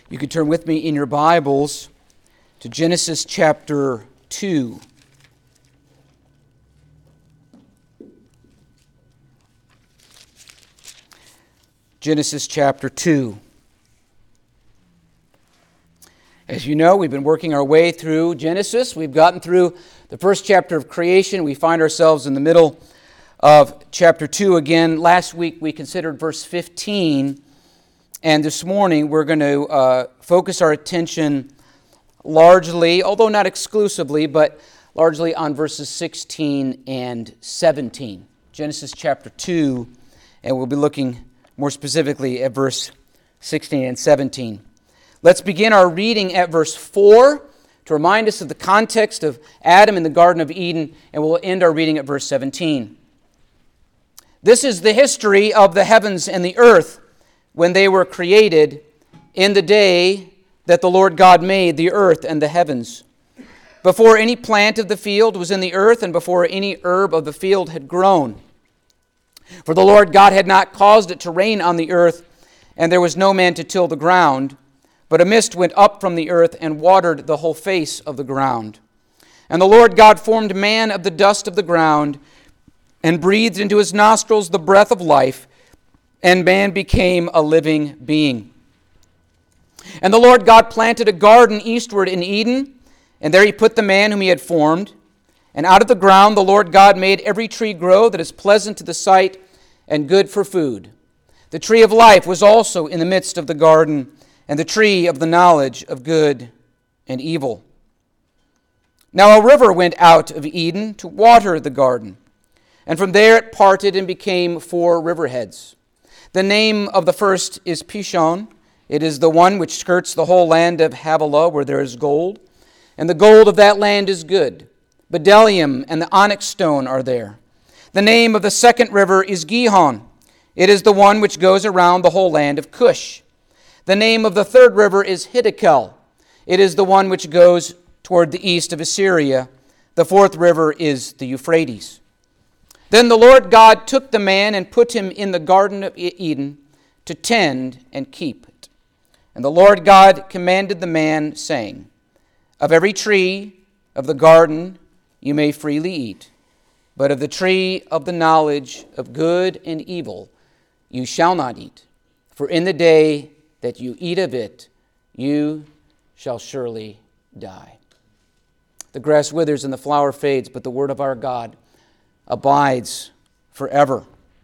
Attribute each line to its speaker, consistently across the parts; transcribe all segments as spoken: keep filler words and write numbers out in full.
Speaker 1: You could turn with me in your Bibles to Genesis chapter two. Genesis chapter two. As you know, we've been working our way through Genesis. We've gotten through the first chapter of creation. We find ourselves in the middle of chapter two again. Last week we considered verse fifteen, and this morning we're going to uh, focus our attention largely, although not exclusively, but largely on verses sixteen and seventeen. Genesis chapter two, and we'll be looking more specifically at verse sixteen and seventeen. Let's begin our reading at verse four to remind us of the context of Adam in the Garden of Eden, and we'll end our reading at verse seventeen. This is the history of the heavens and the earth when they were created in the day that the Lord God made the earth and the heavens. Before any plant of the field was in the earth, and before any herb of the field had grown. For the Lord God had not caused it to rain on the earth, and there was no man to till the ground. But a mist went up from the earth and watered the whole face of the ground. And the Lord God formed man of the dust of the ground, and breathed into his nostrils the breath of life, and man became a living being. And the Lord God planted a garden eastward in Eden, and there he put the man whom he had formed. And out of the ground the Lord God made every tree grow that is pleasant to the sight and good for food. The tree of life was also in the midst of the garden, and the tree of the knowledge of good and evil. Now a river went out of Eden to water the garden, and from there it parted and became four riverheads. The name of the first is Pishon. It is the one which skirts the whole land of Havilah, where there is gold, and the gold of that land is good. Bdellium and the onyx stone are there. The name of the second river is Gihon. It is the one which goes around the whole land of Cush. The name of the third river is Hiddekel. It is the one which goes toward the east of Assyria. The fourth river is the Euphrates. Then the Lord God took the man and put him in the Garden of Eden to tend and keep it. And the Lord God commanded the man, saying, Of every tree of the garden you may freely eat, but of the tree of the knowledge of good and evil you shall not eat. For in the day that you eat of it, you shall surely die. The grass withers and the flower fades, but the word of our God abides forever.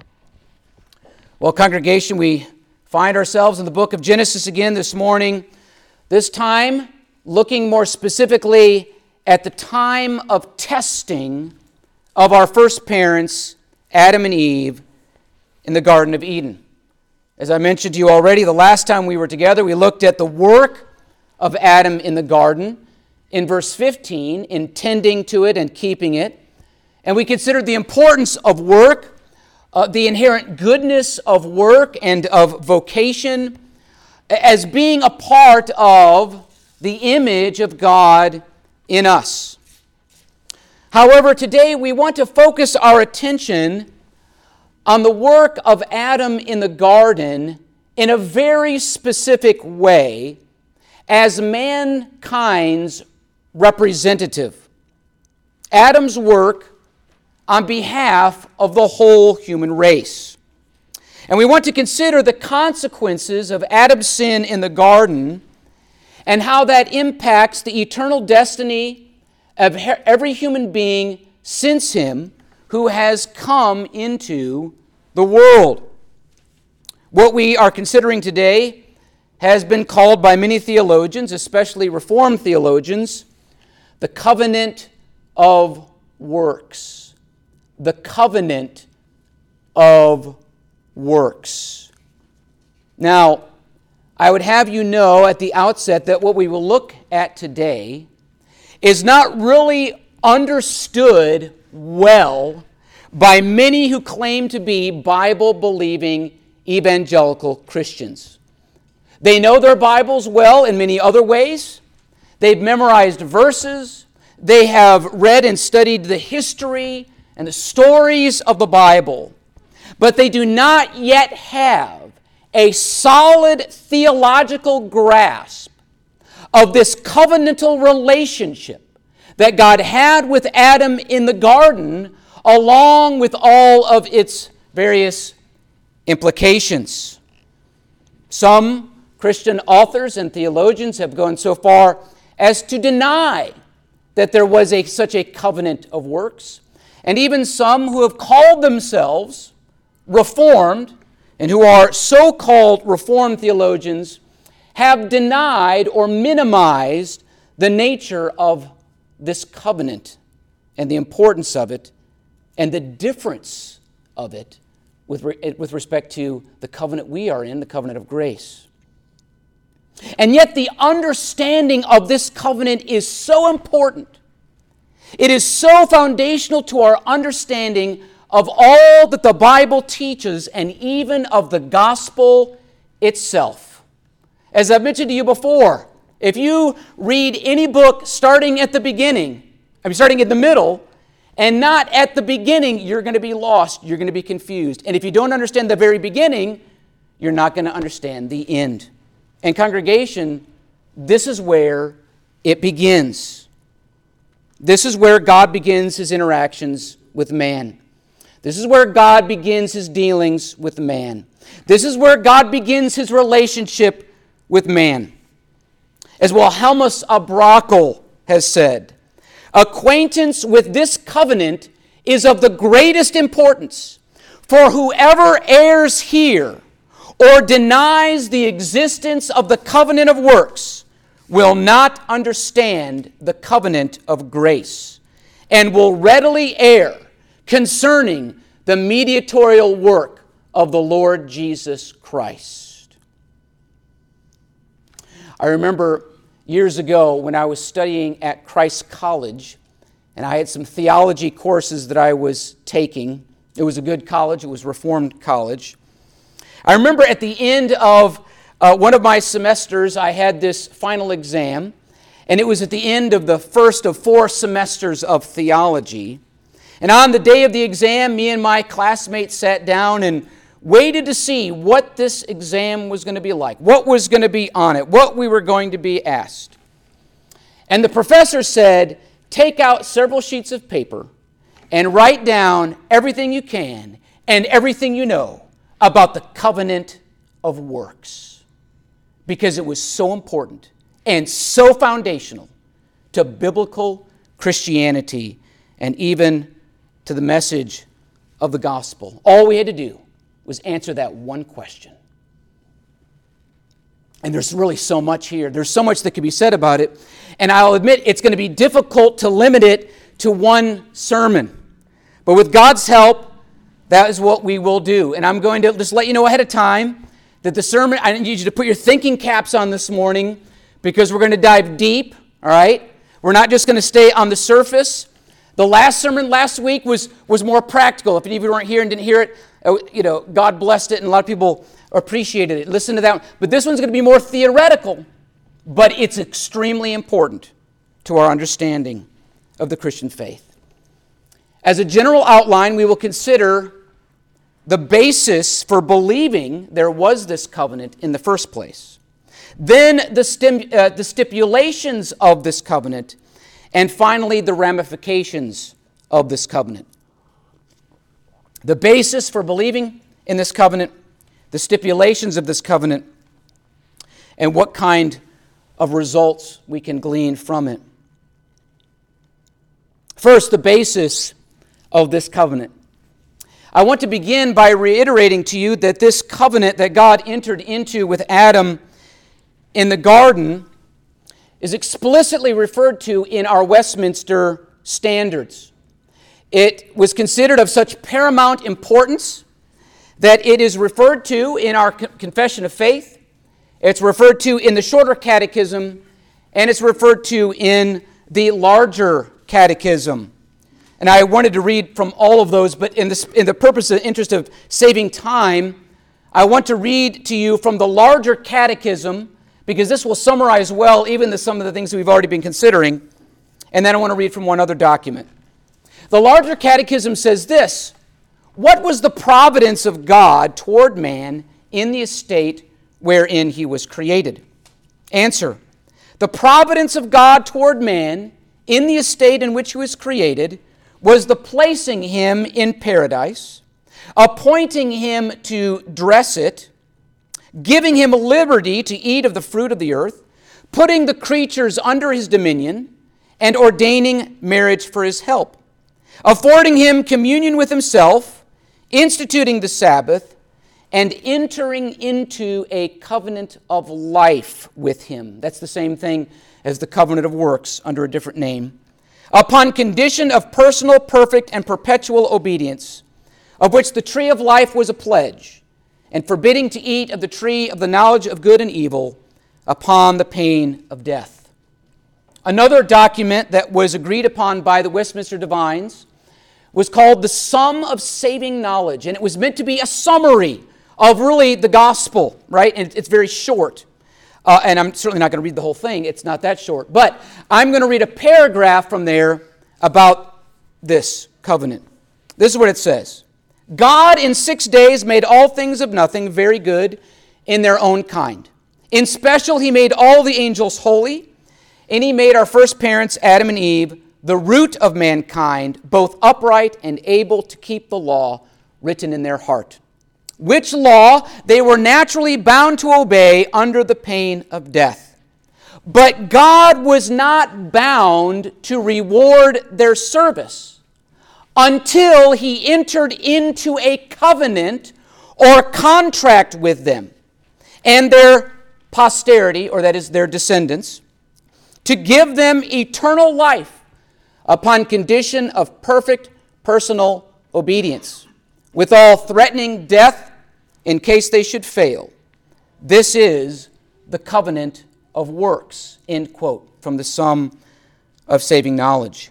Speaker 1: Well, congregation, we find ourselves in the book of Genesis again this morning, this time looking more specifically at the time of testing of our first parents, Adam and Eve, in the Garden of Eden. As I mentioned to you already, the last time we were together, we looked at the work of Adam in the garden in verse fifteen, in tending to it and keeping it. And we considered the importance of work, uh, the inherent goodness of work and of vocation as being a part of the image of God in us. However, today we want to focus our attention on the work of Adam in the garden in a very specific way as mankind's representative. Adam's work on behalf of the whole human race. And we want to consider the consequences of Adam's sin in the garden and how that impacts the eternal destiny of every human being since him who has come into the world. What we are considering today has been called by many theologians, especially Reformed theologians, the covenant of works. The covenant of works. Now, I would have you know at the outset that what we will look at today is not really understood well by many who claim to be Bible-believing evangelical Christians. They know their Bibles well in many other ways. They've memorized verses. They have read and studied the history and the stories of the Bible, but they do not yet have a solid theological grasp of this covenantal relationship that God had with Adam in the garden, along with all of its various implications. Some Christian authors and theologians have gone so far as to deny that there was a, such a covenant of works, and even some who have called themselves Reformed and who are so-called Reformed theologians have denied or minimized the nature of this covenant and the importance of it and the difference of it with, re- with respect to the covenant we are in, the covenant of grace. And yet the understanding of this covenant is so important. It is so foundational to our understanding of all that the Bible teaches and even of the gospel itself. As I've mentioned to you before, if you read any book starting at the beginning, I mean starting at the middle, and not at the beginning, you're going to be lost, you're going to be confused. And if you don't understand the very beginning, you're not going to understand the end. And congregation, this is where it begins. This is where God begins his interactions with man. This is where God begins his dealings with man. This is where God begins his relationship with man. As Wilhelmus à Brakel has said, acquaintance with this covenant is of the greatest importance, for whoever errs here or denies the existence of the covenant of works will not understand the covenant of grace and will readily err concerning the mediatorial work of the Lord Jesus Christ. I remember years ago when I was studying at Christ College, and I had some theology courses that I was taking. It was a good college. It was a Reformed college. I remember at the end of uh, one of my semesters, I had this final exam, and it was at the end of the first of four semesters of theology. And on the day of the exam, me and my classmates sat down and waited to see what this exam was going to be like, what was going to be on it, what we were going to be asked. And the professor said, take out several sheets of paper and write down everything you can and everything you know about the covenant of works, because it was so important and so foundational to biblical Christianity and even to the message of the gospel. All we had to do was answer that one question. And there's really so much here. There's so much that could be said about it. And I'll admit it's going to be difficult to limit it to one sermon. But with God's help, that is what we will do. And I'm going to just let you know ahead of time that the sermon, I need you to put your thinking caps on this morning, because we're going to dive deep, all right? We're not just going to stay on the surface. The last sermon last week was, was more practical. If any of you weren't here and didn't hear it, you know, God blessed it, and a lot of people appreciated it. Listen to that one. But this one's going to be more theoretical, but it's extremely important to our understanding of the Christian faith. As a general outline, we will consider the basis for believing there was this covenant in the first place. Then the, stim, uh, the stipulations of this covenant, and finally the ramifications of this covenant. The basis for believing in this covenant, the stipulations of this covenant, and what kind of results we can glean from it. First, the basis of this covenant. I want to begin by reiterating to you that this covenant that God entered into with Adam in the garden is explicitly referred to in our Westminster Standards. It was considered of such paramount importance that it is referred to in our Confession of Faith, it's referred to in the Shorter Catechism, and it's referred to in the Larger Catechism. And I wanted to read from all of those, but in, this, in the purpose and interest of saving time, I want to read to you from the Larger Catechism, because this will summarize well even the, some of the things we've already been considering. And then I want to read from one other document. The Larger Catechism says this: what was the providence of God toward man in the estate wherein he was created? Answer: the providence of God toward man in the estate in which he was created was the placing him in paradise, appointing him to dress it, giving him liberty to eat of the fruit of the earth, putting the creatures under his dominion, and ordaining marriage for his help, affording him communion with himself, instituting the Sabbath, and entering into a covenant of life with him. That's the same thing as the covenant of works under a different name. Upon condition of personal, perfect, and perpetual obedience, of which the tree of life was a pledge, and forbidding to eat of the tree of the knowledge of good and evil, upon the pain of death. Another document that was agreed upon by the Westminster Divines was called the Sum of Saving Knowledge, and it was meant to be a summary of really the gospel, right? And it's very short. Uh, and I'm certainly not going to read the whole thing. It's not that short. But I'm going to read a paragraph from there about this covenant. This is what it says. God in six days made all things of nothing very good in their own kind. In special, he made all the angels holy, and he made our first parents, Adam and Eve, the root of mankind, both upright and able to keep the law written in their heart, which law they were naturally bound to obey under the pain of death. But God was not bound to reward their service until he entered into a covenant or contract with them and their posterity, or that is their descendants, to give them eternal life upon condition of perfect personal obedience, withal threatening death in case they should fail. This is the covenant of works, end quote, from the Sum of Saving Knowledge.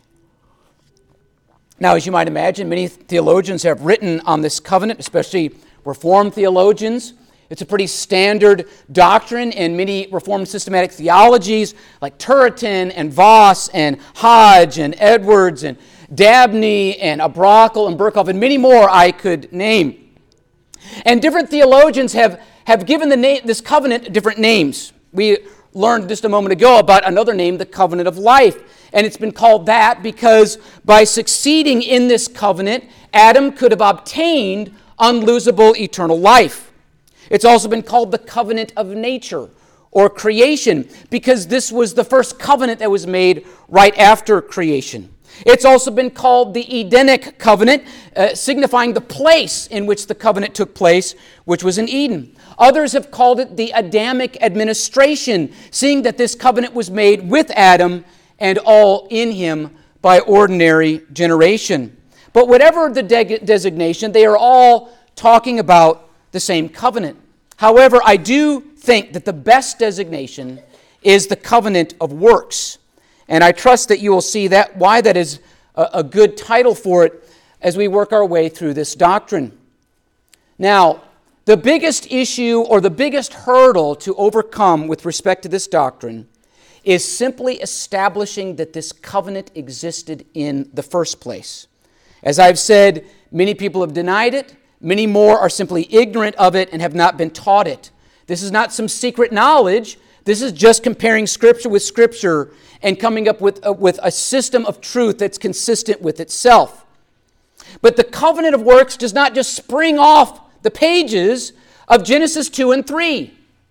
Speaker 1: Now, as you might imagine, many theologians have written on this covenant, especially Reformed theologians. It's a pretty standard doctrine in many Reformed systematic theologies like Turretin and Voss and Hodge and Edwards and Dabney and Abrakel and Berkhoff and many more I could name. And different theologians have, have given the name, this covenant different names. We learned just a moment ago about another name, the covenant of life. And it's been called that because by succeeding in this covenant, Adam could have obtained unlosable eternal life. It's also been called the covenant of nature or creation because this was the first covenant that was made right after creation. It's also been called the Edenic covenant, uh, signifying the place in which the covenant took place, which was in Eden. Others have called it the Adamic administration, seeing that this covenant was made with Adam and all in him by ordinary generation. But whatever the de- designation, they are all talking about the same covenant. However, I do think that the best designation is the covenant of works. And I trust that you will see that why that is a, a good title for it as we work our way through this doctrine. Now, the biggest issue or the biggest hurdle to overcome with respect to this doctrine is simply establishing that this covenant existed in the first place. As I've said, many people have denied it. Many more are simply ignorant of it and have not been taught it. This is not some secret knowledge. This is just comparing Scripture with Scripture and coming up with, uh, with a system of truth that's consistent with itself. But the covenant of works does not just spring off the pages of Genesis two and three.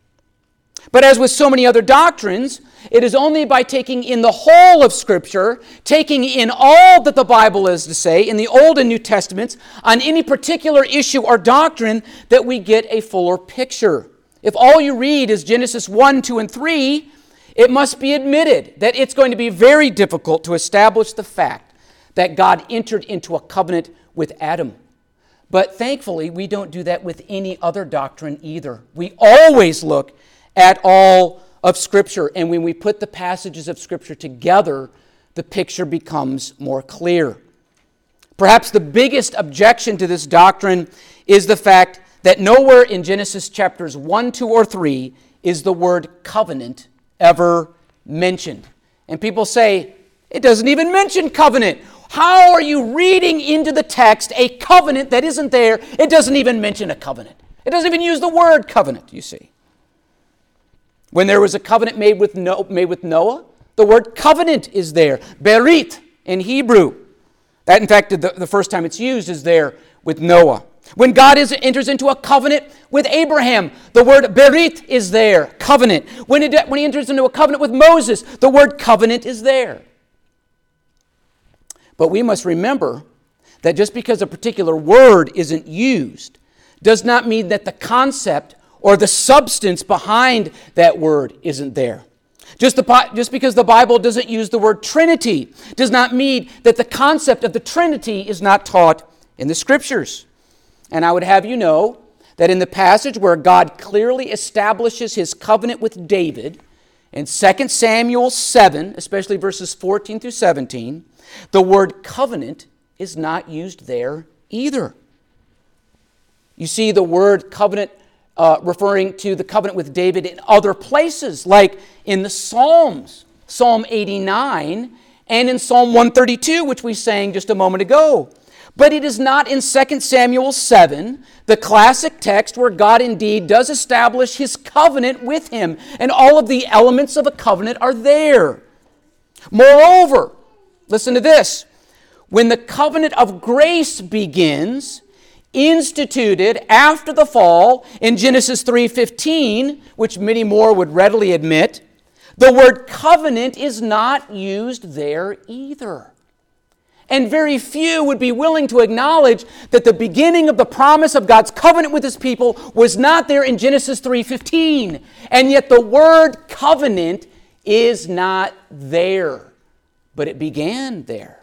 Speaker 1: But as with so many other doctrines, it is only by taking in the whole of Scripture, taking in all that the Bible has to say in the Old and New Testaments on any particular issue or doctrine that we get a fuller picture. If all you read is Genesis one, two, and three, it must be admitted that it's going to be very difficult to establish the fact that God entered into a covenant with Adam. But thankfully, we don't do that with any other doctrine either. We always look at all of Scripture, and when we put the passages of Scripture together, the picture becomes more clear. Perhaps the biggest objection to this doctrine is the fact that nowhere in Genesis chapters one, two, or three is the word covenant ever mentioned. And people say, it doesn't even mention covenant. How are you reading into the text a covenant that isn't there? It doesn't even mention a covenant. It doesn't even use the word covenant, you see. When there was a covenant made with, no, made with Noah, the word covenant is there. Berit in Hebrew. That, in fact, the, the first time it's used is there with Noah. When God is, enters into a covenant with Abraham, the word berit is there, covenant. When, it, when he enters into a covenant with Moses, the word covenant is there. But we must remember that just because a particular word isn't used does not mean that the concept or the substance behind that word isn't there. Just, the, just because the Bible doesn't use the word Trinity does not mean that the concept of the Trinity is not taught in the Scriptures. And I would have you know that in the passage where God clearly establishes his covenant with David, in Second Samuel seven, especially verses fourteen through seventeen, the word covenant is not used there either. You see the word covenant uh, referring to the covenant with David in other places, like in the Psalms, Psalm eighty-nine, and in Psalm one thirty-two, which we sang just a moment ago. But it is not in Second Samuel seven, the classic text where God indeed does establish his covenant with him, and all of the elements of a covenant are there. Moreover, listen to this, when the covenant of grace begins, instituted after the fall in Genesis three fifteen, which many more would readily admit, the word covenant is not used there either. And very few would be willing to acknowledge that the beginning of the promise of God's covenant with his people was not there in Genesis three fifteen. And yet the word covenant is not there, but it began there.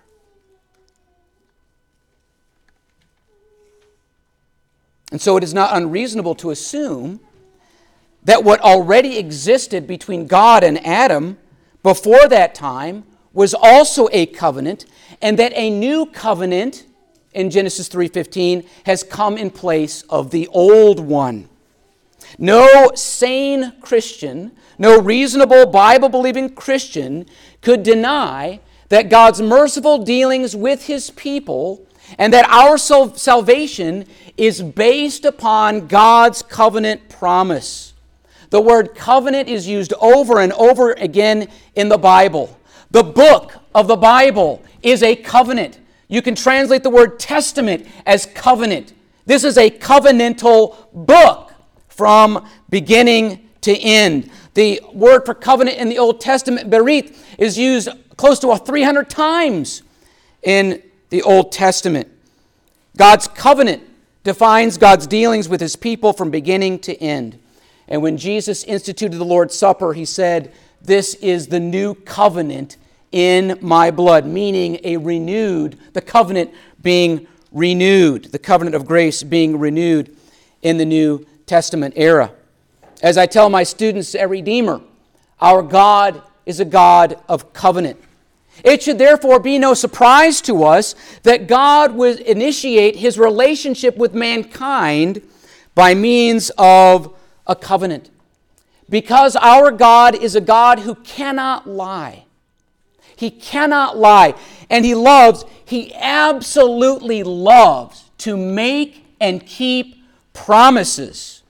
Speaker 1: And so it is not unreasonable to assume that what already existed between God and Adam before that time was also a covenant, and that a new covenant in Genesis three fifteen has come in place of the old one. No sane Christian, no reasonable Bible-believing Christian could deny that God's merciful dealings with his people and that our salvation is based upon God's covenant promise. The word covenant is used over and over again in the Bible. The book of the Bible is a covenant. You can translate the word testament as covenant. This is a covenantal book from beginning to end. The word for covenant in the Old Testament, berit, is used close to three hundred times in the Old Testament. God's covenant defines God's dealings with his people from beginning to end. And when Jesus instituted the Lord's Supper, he said, "This is the new covenant in my blood," meaning a renewed, the covenant being renewed, the covenant of grace being renewed in the New Testament era. As I tell my students at Redeemer, our God is a God of covenant. It should therefore be no surprise to us that God would initiate his relationship with mankind by means of a covenant. Because our God is a God who cannot lie. He cannot lie. And he loves, he absolutely loves to make and keep promises.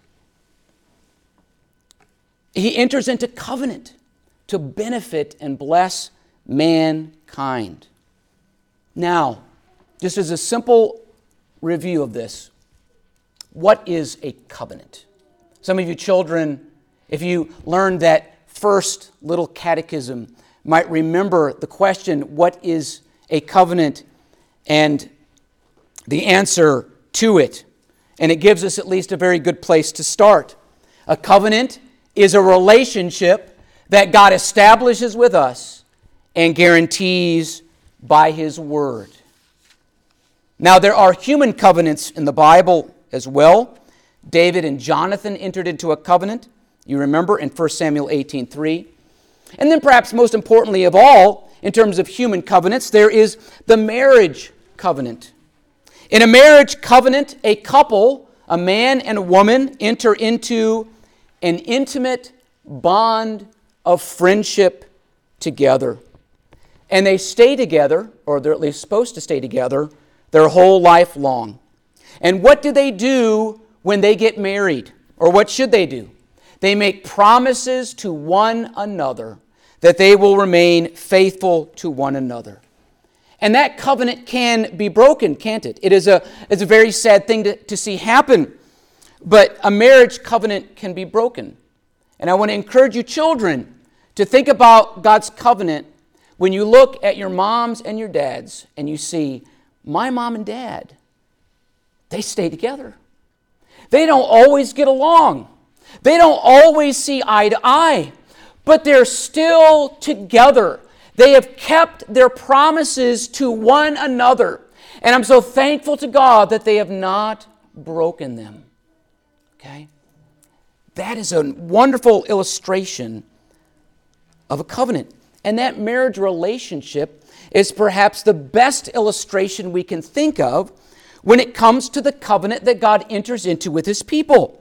Speaker 1: He enters into covenant to benefit and bless mankind. Now, just as a simple review of this, what is a covenant? Some of you children, if you learned that first little catechism, might remember the question, what is a covenant, and the answer to it. And it gives us at least a very good place to start. A covenant is a relationship that God establishes with us and guarantees by his word. Now, there are human covenants in the Bible as well. David and Jonathan entered into a covenant, you remember, in First Samuel eighteen three. And then perhaps most importantly of all, in terms of human covenants, there is the marriage covenant. In a marriage covenant, a couple, a man and a woman, enter into an intimate bond of friendship together. And they stay together, or they're at least supposed to stay together, their whole life long. And what do they do when they get married? Or what should they do? They make promises to one another that they will remain faithful to one another. And that covenant can be broken, can't it? It is a, it's a very sad thing to, to see happen. But a marriage covenant can be broken. And I want to encourage you children to think about God's covenant when you look at your moms and your dads and you see, my mom and dad, they stay together. They don't always get along. They don't always see eye to eye, but they're still together. They have kept their promises to one another. And I'm so thankful to God that they have not broken them. Okay? That is a wonderful illustration of a covenant. And that marriage relationship is perhaps the best illustration we can think of when it comes to the covenant that God enters into with His people.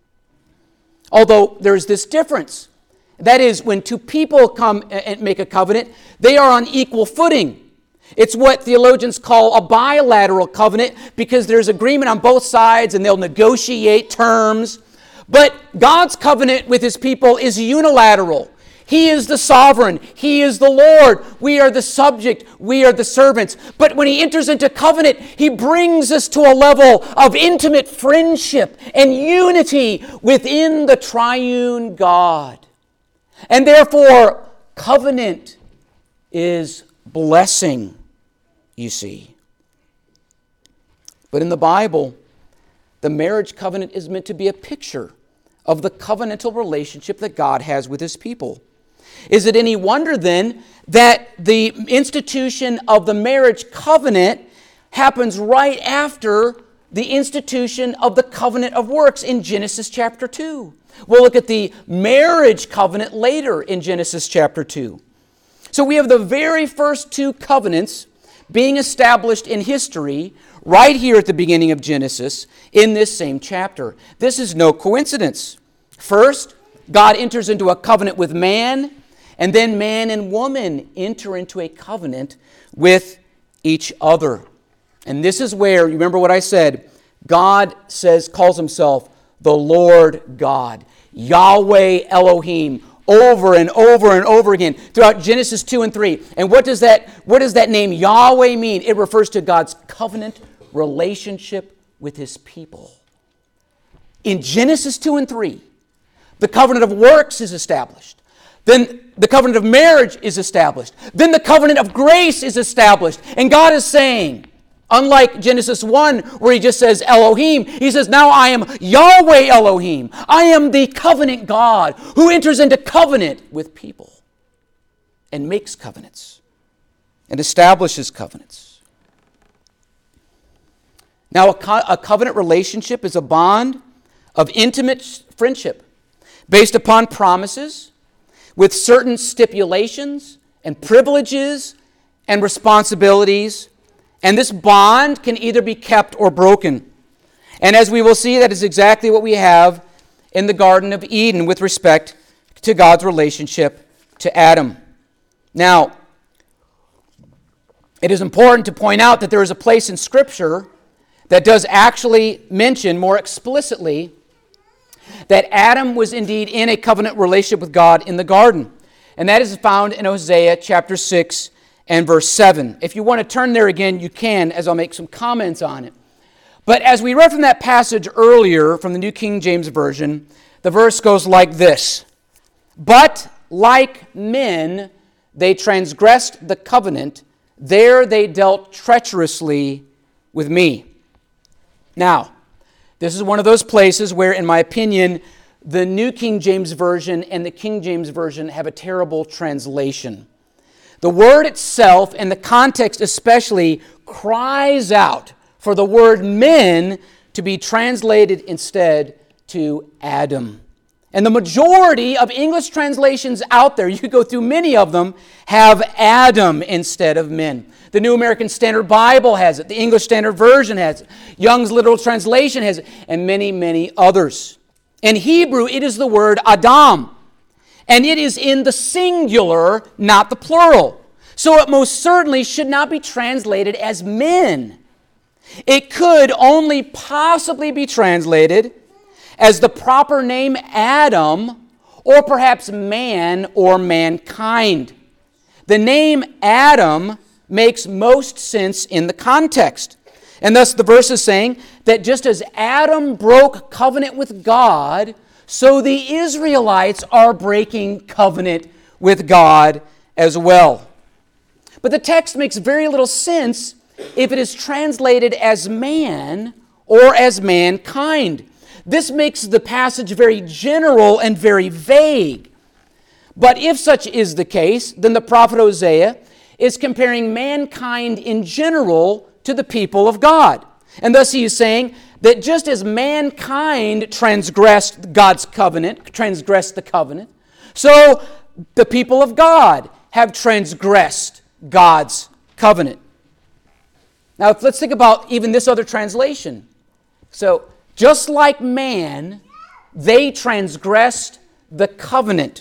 Speaker 1: Although there's this difference. That is, when two people come and make a covenant, they are on equal footing. It's what theologians call a bilateral covenant because there's agreement on both sides and they'll negotiate terms. But God's covenant with His people is unilateral. He is the sovereign. He is the Lord. We are the subject. We are the servants. But when He enters into covenant, He brings us to a level of intimate friendship and unity within the triune God. And therefore, covenant is blessing, you see. But in the Bible, the marriage covenant is meant to be a picture of the covenantal relationship that God has with His people. Is it any wonder then that the institution of the marriage covenant happens right after the institution of the covenant of works in Genesis chapter two? We'll look at the marriage covenant later in Genesis chapter two. So we have the very first two covenants being established in history right here at the beginning of Genesis in this same chapter. This is no coincidence. First, God enters into a covenant with man, and then man and woman enter into a covenant with each other. And this is where, you remember what I said, God says, calls Himself the Lord God, Yahweh Elohim, over and over and over again throughout Genesis two and three. And what does that, what does that name Yahweh mean? It refers to God's covenant relationship with His people. In Genesis two and three, the covenant of works is established. Then the covenant of marriage is established. Then the covenant of grace is established. And God is saying, unlike Genesis one, where He just says Elohim, He says, now I am Yahweh Elohim. I am the covenant God who enters into covenant with people and makes covenants and establishes covenants. Now, a, co- a covenant relationship is a bond of intimate friendship based upon promises with certain stipulations and privileges and responsibilities. And this bond can either be kept or broken. And as we will see, that is exactly what we have in the Garden of Eden with respect to God's relationship to Adam. Now, it is important to point out that there is a place in Scripture that does actually mention more explicitly that Adam was indeed in a covenant relationship with God in the garden. And that is found in Hosea chapter six and verse seven. If you want to turn there again, you can, as I'll make some comments on it. But as we read from that passage earlier from the New King James Version, the verse goes like this: "But like men, they transgressed the covenant. There they dealt treacherously with me." Now, this is one of those places where, in my opinion, the New King James Version and the King James Version have a terrible translation. The word itself, and the context especially, cries out for the word men to be translated instead to Adam. And the majority of English translations out there, you could go through many of them, have Adam instead of men. The New American Standard Bible has it. The English Standard Version has it. Young's Literal Translation has it. And many, many others. In Hebrew, it is the word Adam. And it is in the singular, not the plural. So it most certainly should not be translated as men. It could only possibly be translated as the proper name Adam, or perhaps man or mankind. The name Adam makes most sense in the context. And thus the verse is saying that just as Adam broke covenant with God, so the Israelites are breaking covenant with God as well. But the text makes very little sense if it is translated as man or as mankind. This makes the passage very general and very vague. But if such is the case, then the prophet Hosea is comparing mankind in general to the people of God. And thus he is saying that just as mankind transgressed God's covenant, transgressed the covenant, so the people of God have transgressed God's covenant. Now let's think about even this other translation. So, just like man, they transgressed the covenant.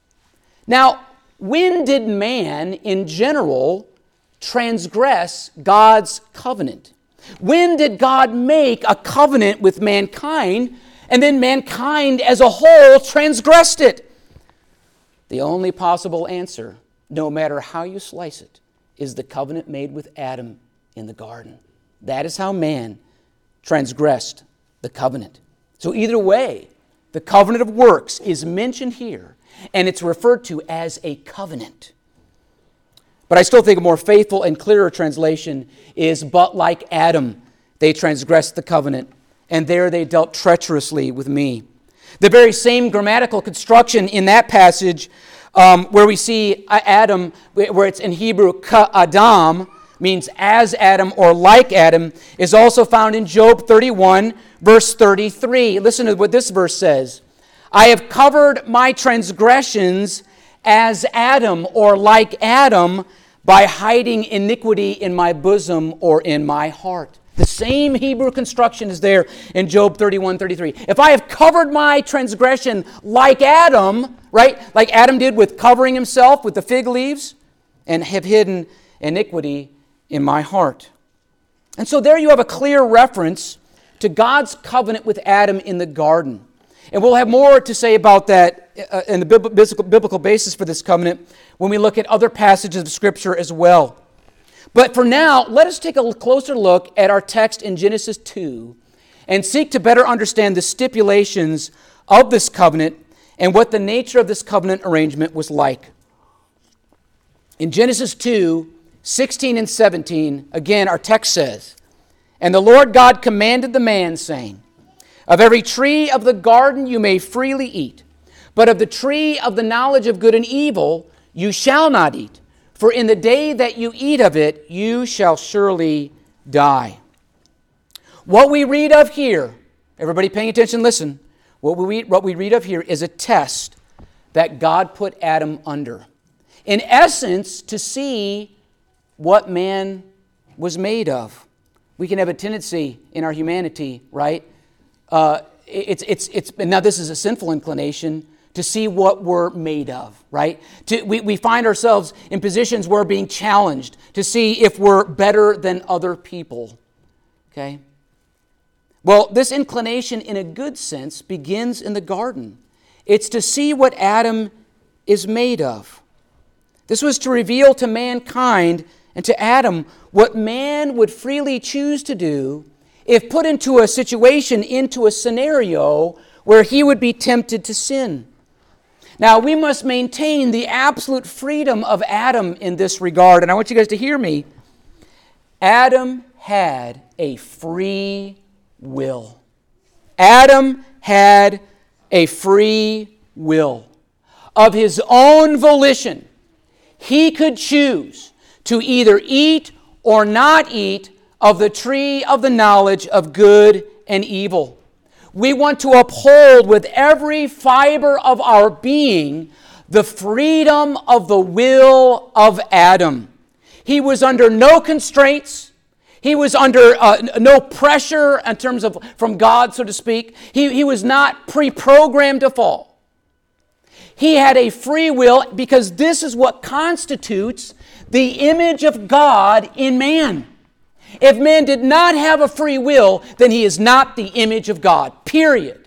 Speaker 1: Now, when did man in general transgress God's covenant? When did God make a covenant with mankind and then mankind as a whole transgressed it? The only possible answer, no matter how you slice it, is the covenant made with Adam in the garden. That is how man transgressed the covenant. So either way, the covenant of works is mentioned here, and it's referred to as a covenant. But I still think a more faithful and clearer translation is, but like Adam, they transgressed the covenant, and there they dealt treacherously with me. The very same grammatical construction in that passage um, where we see Adam, where it's in Hebrew, ka-adam, means as Adam or like Adam, is also found in Job thirty-one, verse thirty-three. Listen to what this verse says. I have covered my transgressions as Adam or like Adam by hiding iniquity in my bosom or in my heart. The same Hebrew construction is there in Job thirty-one, thirty-three. If I have covered my transgression like Adam, right, like Adam did with covering himself with the fig leaves, and have hidden iniquity in my heart. And so there you have a clear reference to God's covenant with Adam in the garden. And we'll have more to say about that uh, and the biblical, biblical basis for this covenant when we look at other passages of Scripture as well. But for now, let us take a closer look at our text in Genesis two and seek to better understand the stipulations of this covenant and what the nature of this covenant arrangement was like. In Genesis two, sixteen and seventeen, again, our text says, And the Lord God commanded the man, saying, Of every tree of the garden you may freely eat, but of the tree of the knowledge of good and evil you shall not eat, for in the day that you eat of it you shall surely die. What we read of here, everybody paying attention, listen, what we read, what we read of here is a test that God put Adam under. In essence, to see what man was made of. We can have a tendency in our humanity, right? Uh, it's, it's, it's, and now this is a sinful inclination, to see what we're made of, right? To, we, we find ourselves in positions where we're being challenged to see if we're better than other people, okay? Well, this inclination in a good sense begins in the garden. It's to see what Adam is made of. This was to reveal to mankind and to Adam what man would freely choose to do if put into a situation, into a scenario where he would be tempted to sin. Now, we must maintain the absolute freedom of Adam in this regard, and I want you guys to hear me. Adam had a free will. Adam had a free will. Of his own volition, he could choose to either eat or not eat of the tree of the knowledge of good and evil. We want to uphold with every fiber of our being the freedom of the will of Adam. He was under no constraints. He was under uh, no pressure in terms of from God, so to speak. He, he was not pre-programmed to fall. He had a free will because this is what constitutes the image of God in man. If man did not have a free will, then he is not the image of God, period.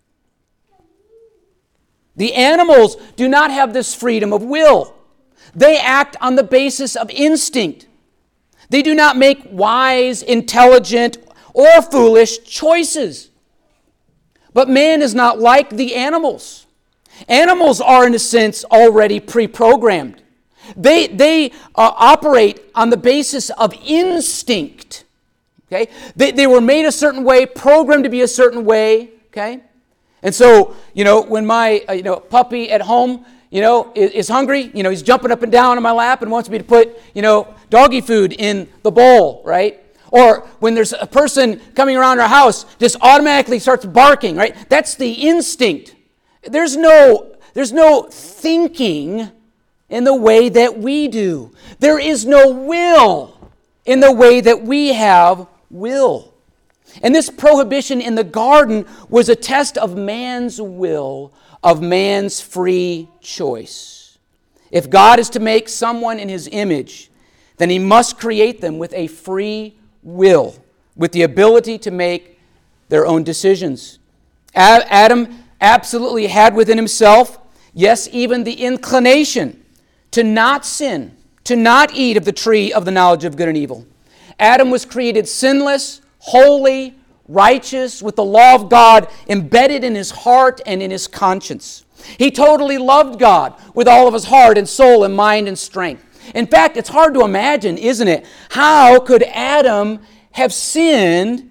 Speaker 1: The animals do not have this freedom of will. They act on the basis of instinct. They do not make wise, intelligent, or foolish choices. But man is not like the animals. Animals are, in a sense, already pre-programmed. They, they uh, operate on the basis of instinct. Okay? They, they were made a certain way, programmed to be a certain way. Okay? And so, you know, when my uh, you know puppy at home, you know, is, is hungry, you know, he's jumping up and down on my lap and wants me to put, you know, doggy food in the bowl, right? Or when there's a person coming around our house, just automatically starts barking, right? That's the instinct. There's no, there's no thinking in the way that we do. There is no will in the way that we have will. And this prohibition in the garden was a test of man's will, of man's free choice. If God is to make someone in his image, then he must create them with a free will, with the ability to make their own decisions. Adam absolutely had within himself, yes, even the inclination to not sin, to not eat of the tree of the knowledge of good and evil. Adam was created sinless, holy, righteous, with the law of God embedded in his heart and in his conscience. He totally loved God with all of his heart and soul and mind and strength. In fact, it's hard to imagine, isn't it? How could Adam have sinned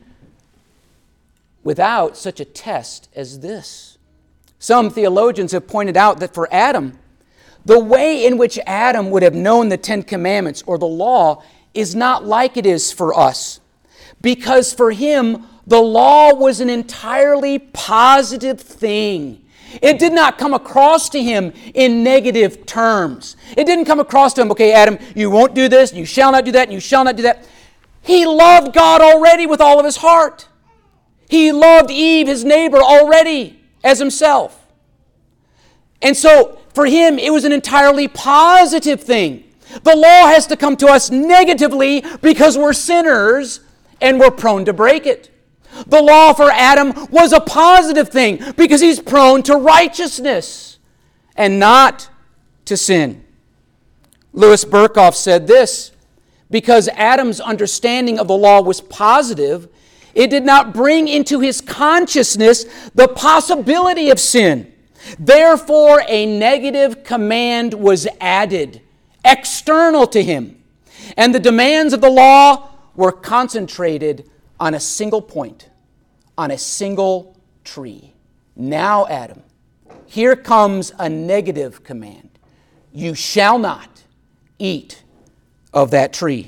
Speaker 1: without such a test as this? Some theologians have pointed out that for Adam, the way in which Adam would have known the Ten Commandments or the law is not like it is for us. Because for him, the law was an entirely positive thing. It did not come across to him in negative terms. It didn't come across to him, okay, Adam, you won't do this, you shall not do that, and you shall not do that. He loved God already with all of his heart. He loved Eve, his neighbor, already as himself. And so, for him, it was an entirely positive thing. The law has to come to us negatively because we're sinners and we're prone to break it. The law for Adam was a positive thing because he's prone to righteousness and not to sin. Louis Berkhoff said this, because Adam's understanding of the law was positive, it did not bring into his consciousness the possibility of sin. Therefore, a negative command was added, external to him, and the demands of the law were concentrated on a single point, on a single tree. Now, Adam, here comes a negative command. You shall not eat of that tree.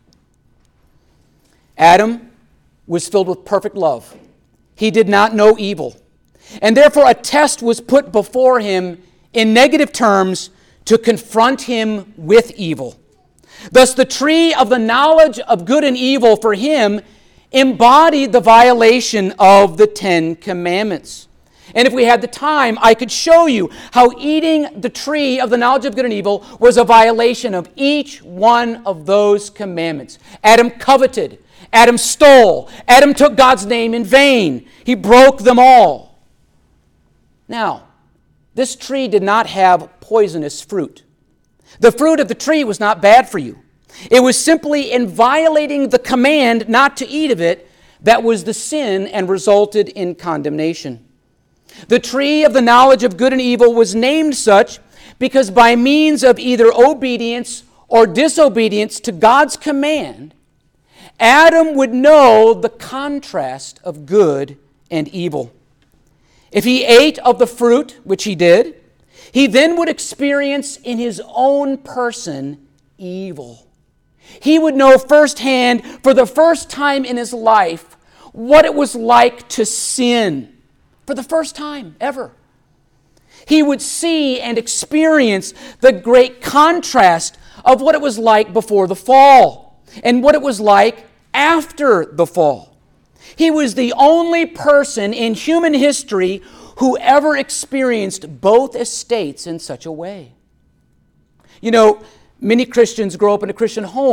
Speaker 1: Adam was filled with perfect love. He did not know evil. And therefore a test was put before him in negative terms to confront him with evil. Thus the tree of the knowledge of good and evil for him embodied the violation of the Ten Commandments. And if we had the time, I could show you how eating the tree of the knowledge of good and evil was a violation of each one of those commandments. Adam coveted. Adam stole. Adam took God's name in vain. He broke them all. Now, this tree did not have poisonous fruit. The fruit of the tree was not bad for you. It was simply in violating the command not to eat of it that was the sin and resulted in condemnation. The tree of the knowledge of good and evil was named such because by means of either obedience or disobedience to God's command, Adam would know the contrast of good and evil. If he ate of the fruit, which he did, he then would experience in his own person evil. He would know firsthand, for the first time in his life, what it was like to sin. For the first time ever. He would see and experience the great contrast of what it was like before the fall and what it was like after the fall. He was the only person in human history who ever experienced both estates in such a way. You know, many Christians grow up in a Christian home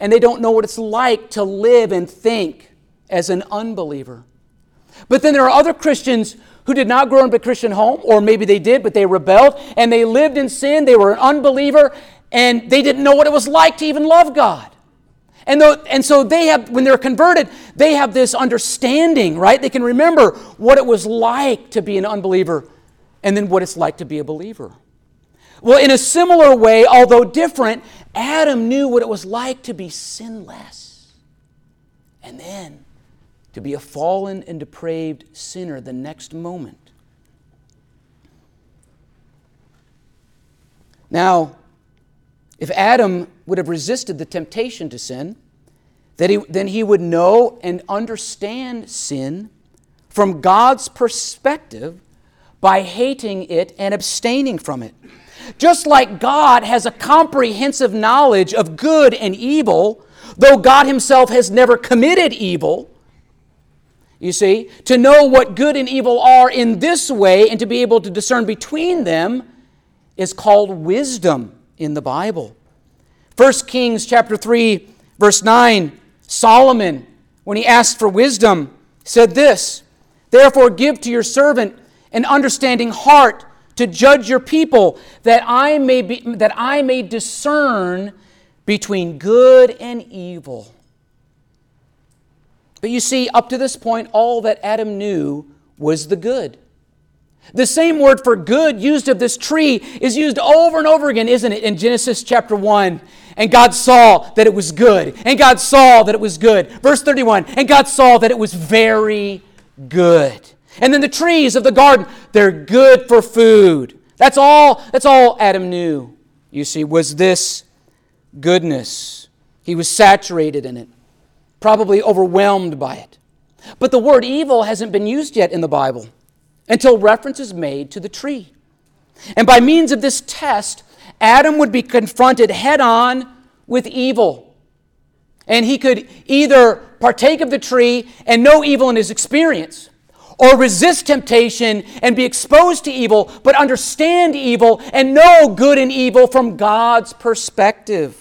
Speaker 1: and they don't know what it's like to live and think as an unbeliever. But then there are other Christians who did not grow up in a Christian home, or maybe they did, but they rebelled, and they lived in sin, they were an unbeliever, and they didn't know what it was like to even love God. And, though, and so they have, when they're converted, they have this understanding, right? They can remember what it was like to be an unbeliever and then what it's like to be a believer. Well, in a similar way, although different, Adam knew what it was like to be sinless. And then to be a fallen and depraved sinner the next moment. Now, if Adam would have resisted the temptation to sin, that he, then he would know and understand sin from God's perspective by hating it and abstaining from it. Just like God has a comprehensive knowledge of good and evil, though God himself has never committed evil, you see, to know what good and evil are in this way and to be able to discern between them is called wisdom in the Bible. First Kings chapter three, verse nine, Solomon, when he asked for wisdom, said this, "Therefore give to your servant an understanding heart to judge your people, that I may be, that I may discern between good and evil." But you see, up to this point, all that Adam knew was the good. The same word for good used of this tree is used over and over again, isn't it, in Genesis chapter one. And God saw that it was good. And God saw that it was good. Verse thirty-one, and God saw that it was very good. And then the trees of the garden, they're good for food. That's all, that's all Adam knew, you see, was this goodness. He was saturated in it, probably overwhelmed by it. But the word evil hasn't been used yet in the Bible until reference is made to the tree. And by means of this test, Adam would be confronted head-on with evil. And he could either partake of the tree and know evil in his experience, or resist temptation and be exposed to evil, but understand evil and know good and evil from God's perspective.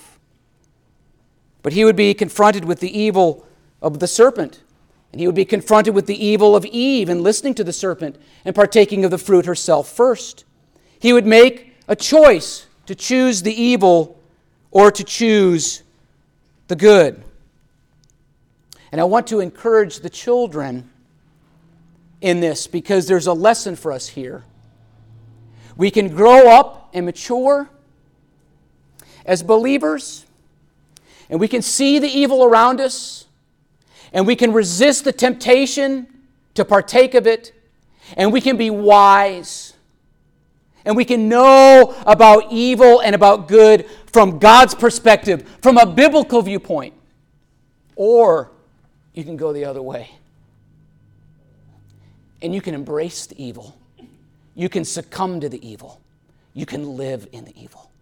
Speaker 1: But he would be confronted with the evil of the serpent. And he would be confronted with the evil of Eve and listening to the serpent and partaking of the fruit herself first. He would make a choice to choose the evil or to choose the good. And I want to encourage the children in this because there's a lesson for us here. We can grow up and mature as believers, and we can see the evil around us, and we can resist the temptation to partake of it, and we can be wise, and we can know about evil and about good from God's perspective, from a biblical viewpoint. Or you can go the other way. And you can embrace the evil. You can succumb to the evil. You can live in the evil.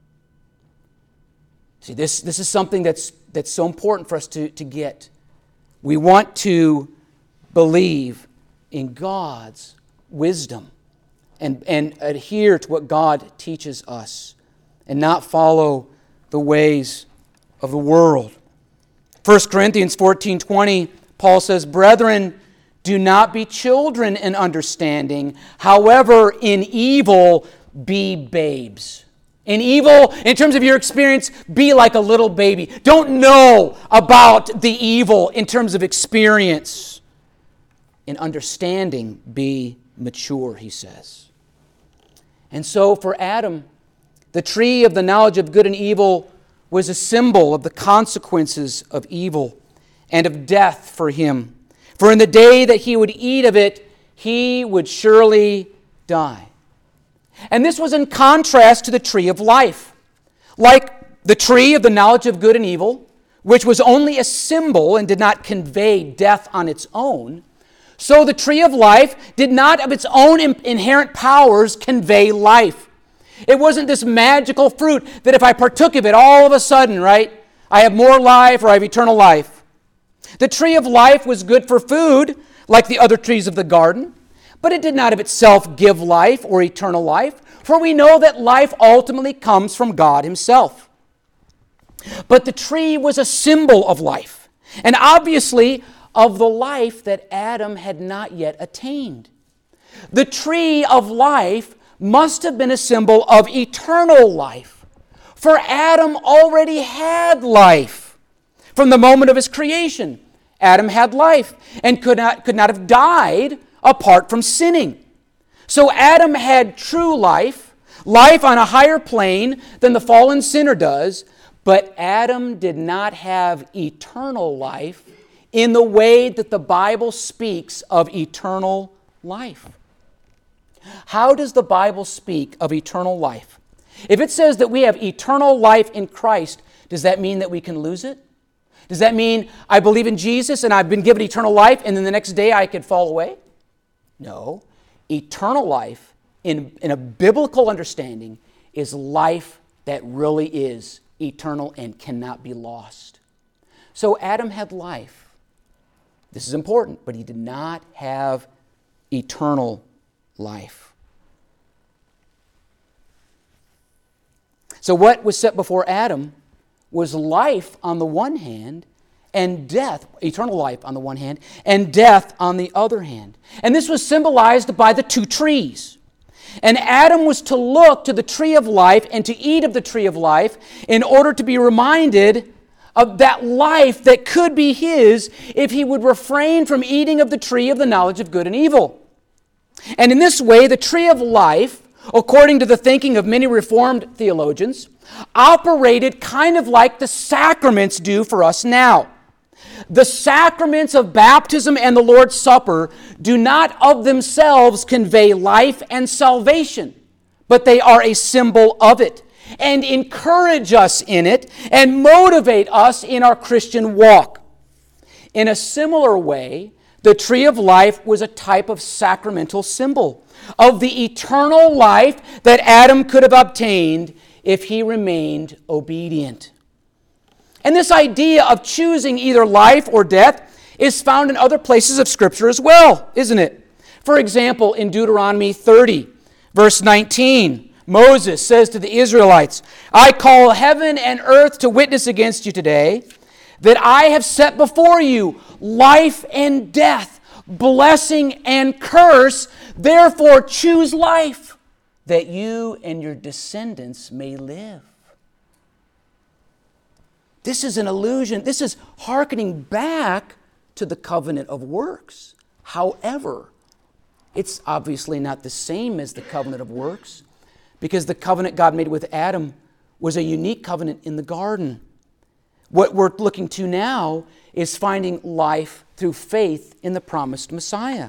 Speaker 1: See, this, this is something that's, that's so important for us to, to get. We want to believe in God's wisdom and, and adhere to what God teaches us and not follow the ways of the world. First Corinthians fourteen twenty, Paul says, "Brethren, do not be children in understanding. However, in evil, be babes." In evil, in terms of your experience, be like a little baby. Don't know about the evil in terms of experience. In understanding, be mature, he says. And so for Adam, the tree of the knowledge of good and evil was a symbol of the consequences of evil and of death for him. For in the day that he would eat of it, he would surely die. And this was in contrast to the tree of life. Like the tree of the knowledge of good and evil, which was only a symbol and did not convey death on its own, so the tree of life did not of its own inherent powers convey life. It wasn't this magical fruit that if I partook of it, all of a sudden, right, I have more life or I have eternal life. The tree of life was good for food, like the other trees of the garden, but it did not of itself give life or eternal life, for we know that life ultimately comes from God himself. But the tree was a symbol of life, and obviously of the life that Adam had not yet attained. The tree of life must have been a symbol of eternal life, for Adam already had life. From the moment of his creation, Adam had life and could not, could not have died apart from sinning. So Adam had true life, life on a higher plane than the fallen sinner does, but Adam did not have eternal life in the way that the Bible speaks of eternal life. How does the Bible speak of eternal life? If it says that we have eternal life in Christ, does that mean that we can lose it? Does that mean I believe in Jesus and I've been given eternal life and then the next day I could fall away? No. Eternal life, in, in a biblical understanding, is life that really is eternal and cannot be lost. So Adam had life. This is important, but he did not have eternal life. So what was set before Adam was life on the one hand, and death, eternal life on the one hand, and death on the other hand. And this was symbolized by the two trees. And Adam was to look to the tree of life and to eat of the tree of life in order to be reminded of that life that could be his if he would refrain from eating of the tree of the knowledge of good and evil. And in this way, the tree of life, according to the thinking of many Reformed theologians, operated kind of like the sacraments do for us now. The sacraments of baptism and the Lord's Supper do not of themselves convey life and salvation, but they are a symbol of it and encourage us in it and motivate us in our Christian walk. In a similar way, the tree of life was a type of sacramental symbol of the eternal life that Adam could have obtained if he remained obedient. And this idea of choosing either life or death is found in other places of Scripture as well, isn't it? For example, in Deuteronomy thirty, verse nineteen, Moses says to the Israelites, "I call heaven and earth to witness against you today, that I have set before you life and death, blessing and curse. Therefore choose life, that you and your descendants may live." This is an allusion. This is hearkening back to the covenant of works. However, it's obviously not the same as the covenant of works, because the covenant God made with Adam was a unique covenant in the garden. What we're looking to now is finding life through faith in the promised Messiah.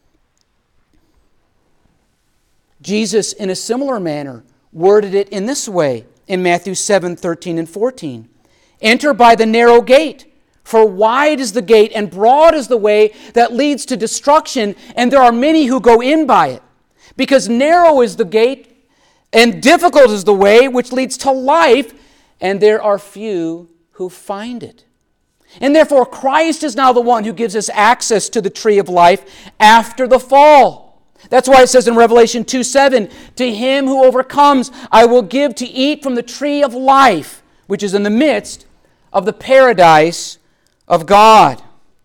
Speaker 1: Jesus, in a similar manner, worded it in this way in Matthew seven, thirteen and fourteen. "Enter by the narrow gate, for wide is the gate and broad is the way that leads to destruction, and there are many who go in by it. Because narrow is the gate and difficult is the way which leads to life, and there are few who find it." And therefore Christ is now the one who gives us access to the tree of life after the fall. That's why it says in Revelation two seven, "To him who overcomes, I will give to eat from the tree of life, which is in the midst of the paradise of God."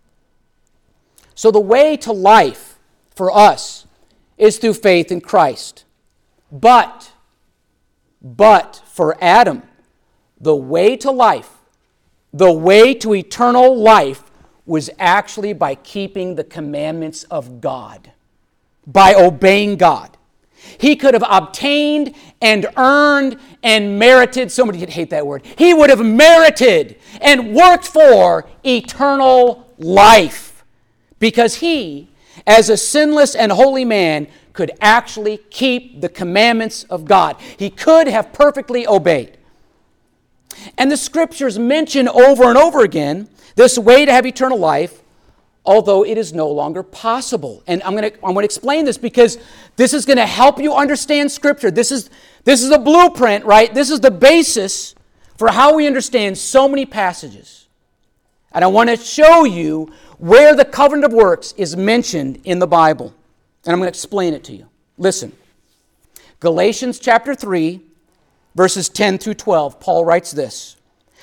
Speaker 1: So the way to life for us is through faith in Christ. But, but for Adam, the way to life, the way to eternal life was actually by keeping the commandments of God, by obeying God. He could have obtained and earned and merited, somebody would hate that word, he would have merited and worked for eternal life, because he, as a sinless and holy man, could actually keep the commandments of God. He could have perfectly obeyed. And the Scriptures mention over and over again this way to have eternal life, although it is no longer possible. And I'm going to I'm going to explain this because this is going to help you understand Scripture. This is, this is a blueprint, right? This is the basis for how we understand so many passages. And I want to show you where the covenant of works is mentioned in the Bible. And I'm going to explain it to you. Listen. Galatians chapter three, verses ten through twelve, Paul writes this: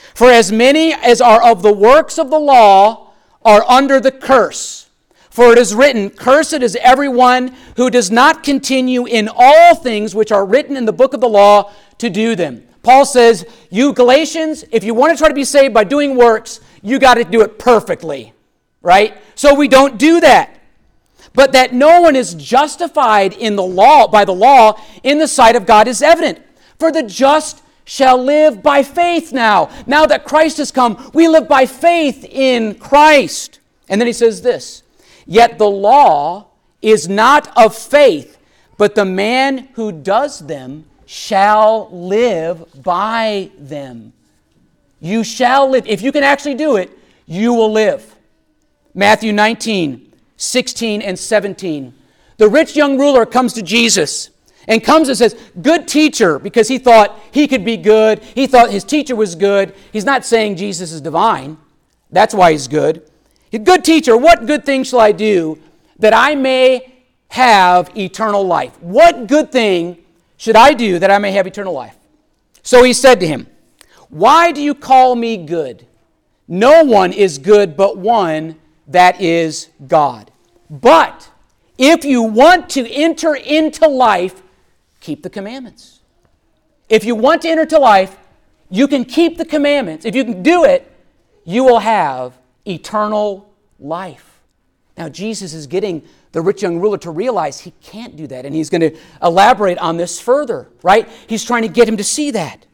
Speaker 1: For as many as are of the works of the law are under the curse. For it is written, Cursed is everyone who does not continue in all things which are written in the book of the law to do them. Paul says, you Galatians, if you want to try to be saved by doing works, you got to do it perfectly, right? So we don't do that. But that no one is justified in the law by the law in the sight of God is evident. For the just shall live by faith now. Now that Christ has come, we live by faith in Christ. And then he says this, Yet the law is not of faith, but the man who does them shall live by them. You shall live. If you can actually do it, you will live. Matthew nineteen, sixteen and seventeen. The rich young ruler comes to Jesus and comes and says, Good teacher, because he thought he could be good. He thought his teacher was good. He's not saying Jesus is divine. That's why he's good. Good teacher, what good thing shall I do that I may have eternal life? What good thing should I do that I may have eternal life? So he said to him, Why do you call me good? No one is good but one, that is God. But if you want to enter into life, keep the commandments. If you want to enter into life, you can keep the commandments. If you can do it, you will have eternal life. Now, Jesus is getting the rich young ruler to realize he can't do that, and he's going to elaborate on this further, right? He's trying to get him to see that.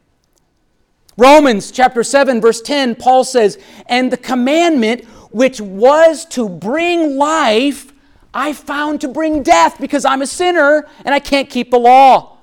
Speaker 1: Romans chapter seven, verse ten, Paul says, And the commandment which was to bring life, I found to bring death, because I'm a sinner and I can't keep the law.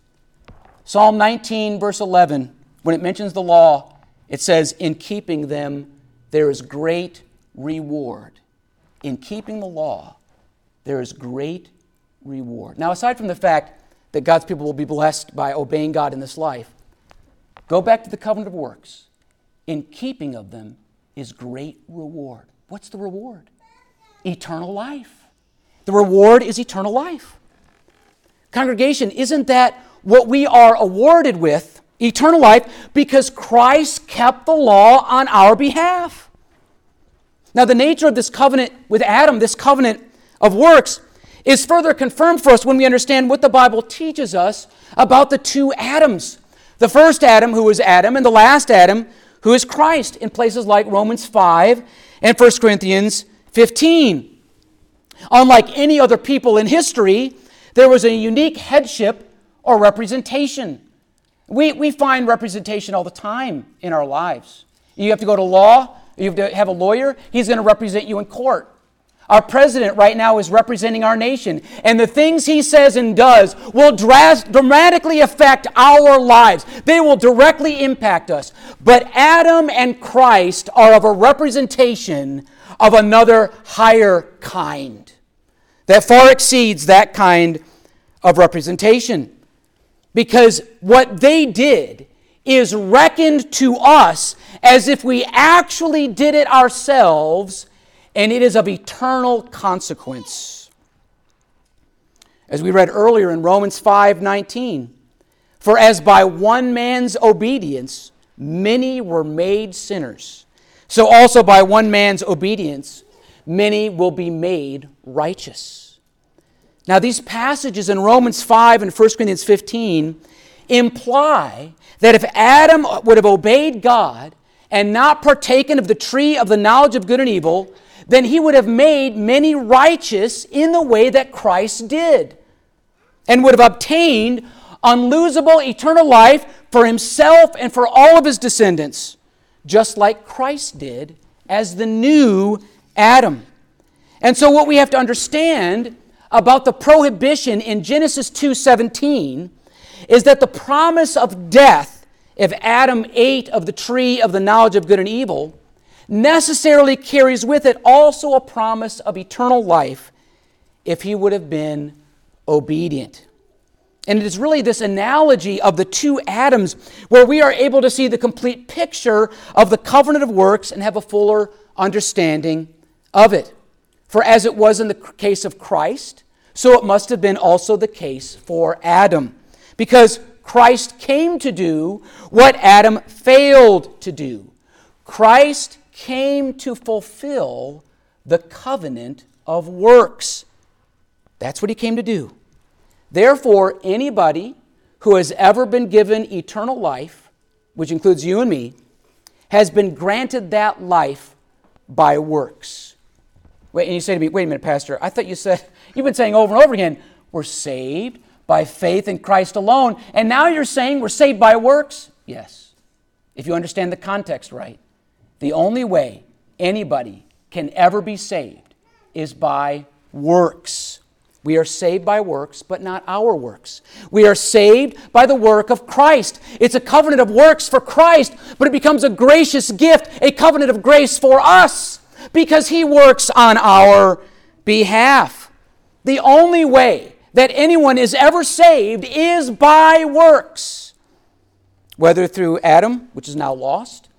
Speaker 1: Psalm nineteen, verse eleven, when it mentions the law, it says, In keeping them there is great reward. In keeping the law, there is great reward. Now, aside from the fact that God's people will be blessed by obeying God in this life, go back to the covenant of works. In keeping of them is great reward. What's the reward? Eternal life. The reward is eternal life. Congregation, isn't that what we are awarded with? Eternal life, because Christ kept the law on our behalf. Now, the nature of this covenant with Adam, this covenant of works, is further confirmed for us when we understand what the Bible teaches us about the two Adams. The first Adam, who is Adam, and the last Adam, who is Christ, in places like Romans five and First Corinthians fifteen. Unlike any other people in history, there was a unique headship or representation. We, we find representation all the time in our lives. You have to go to law. You have to have a lawyer. He's going to represent you in court. Our president right now is representing our nation. And the things he says and does will dras- dramatically affect our lives. They will directly impact us. But Adam and Christ are of a representation of another higher kind that far exceeds that kind of representation. Because what they did is reckoned to us as if we actually did it ourselves, and it is of eternal consequence. As we read earlier in Romans five nineteen, For as by one man's obedience many were made sinners, so also by one man's obedience many will be made righteous. Now, these passages in Romans five and First Corinthians fifteen imply that if Adam would have obeyed God and not partaken of the tree of the knowledge of good and evil, then he would have made many righteous in the way that Christ did, and would have obtained unlosable eternal life for himself and for all of his descendants, just like Christ did as the new Adam. And so what we have to understand about the prohibition in Genesis two seventeen is that the promise of death, if Adam ate of the tree of the knowledge of good and evil, necessarily carries with it also a promise of eternal life if he would have been obedient. And it is really this analogy of the two Adams where we are able to see the complete picture of the covenant of works and have a fuller understanding of it. For as it was in the case of Christ, so it must have been also the case for Adam. Because Christ came to do what Adam failed to do. Christ came to fulfill the covenant of works. That's what he came to do. Therefore, anybody who has ever been given eternal life, which includes you and me, has been granted that life by works. Wait, and you say to me, wait a minute, Pastor, I thought you said, you've been saying over and over again, we're saved by faith in Christ alone, and now you're saying we're saved by works? Yes, if you understand the context right. The only way anybody can ever be saved is by works. We are saved by works, but not our works. We are saved by the work of Christ. It's a covenant of works for Christ, but it becomes a gracious gift, a covenant of grace for us, because he works on our behalf. The only way that anyone is ever saved is by works, whether through Adam, which is now lost,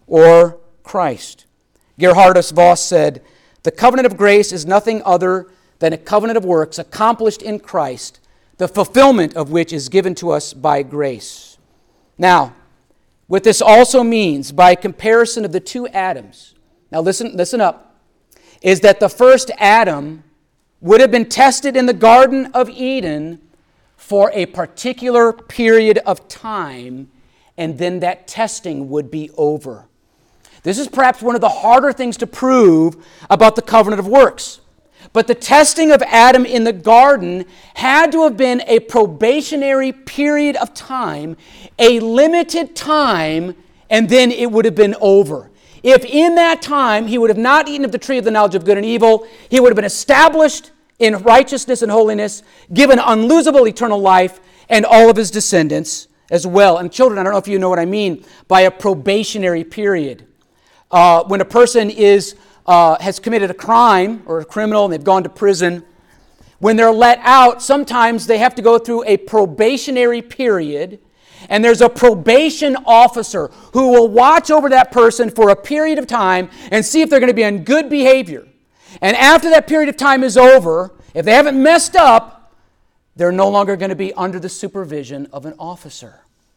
Speaker 1: or Christ. Gerhardus Voss said, "The covenant of grace is nothing other than a covenant of works accomplished in Christ, the fulfillment of which is given to us by grace." Now, what this also means, by comparison of the two Adams, now listen, listen up, is that the first Adam would have been tested in the Garden of Eden for a particular period of time, and then that testing would be over. This is perhaps one of the harder things to prove about the covenant of works. But the testing of Adam in the garden had to have been a probationary period of time, a limited time, and then it would have been over. If in that time he would have not eaten of the tree of the knowledge of good and evil, he would have been established in righteousness and holiness, given unlosable eternal life, and all of his descendants as well. And children, I don't know if you know what I mean by a probationary period. Uh, when a person is uh, has committed a crime or a criminal and they've gone to prison, when they're let out, sometimes they have to go through a probationary period, and there's a probation officer who will watch over that person for a period of time and see if they're going to be on good behavior. And after that period of time is over, if they haven't messed up, they're no longer going to be under the supervision of an officer.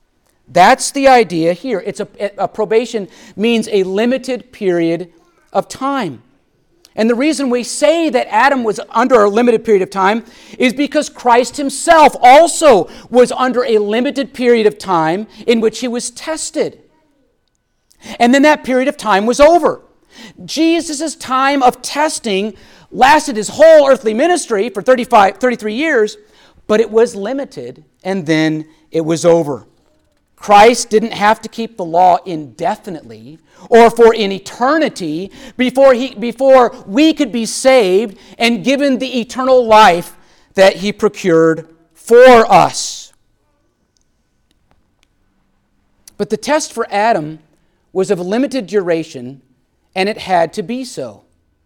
Speaker 1: That's the idea here. It's a, a probation means a limited period of time. And the reason we say that Adam was under a limited period of time is because Christ himself also was under a limited period of time in which he was tested. And then that period of time was over. Jesus' time of testing lasted his whole earthly ministry for thirty-five, thirty-three years, but it was limited, and then it was over. Christ didn't have to keep the law indefinitely or for an eternity before he, before we could be saved and given the eternal life that he procured for us. But the test for Adam was of limited duration, and it had to be so.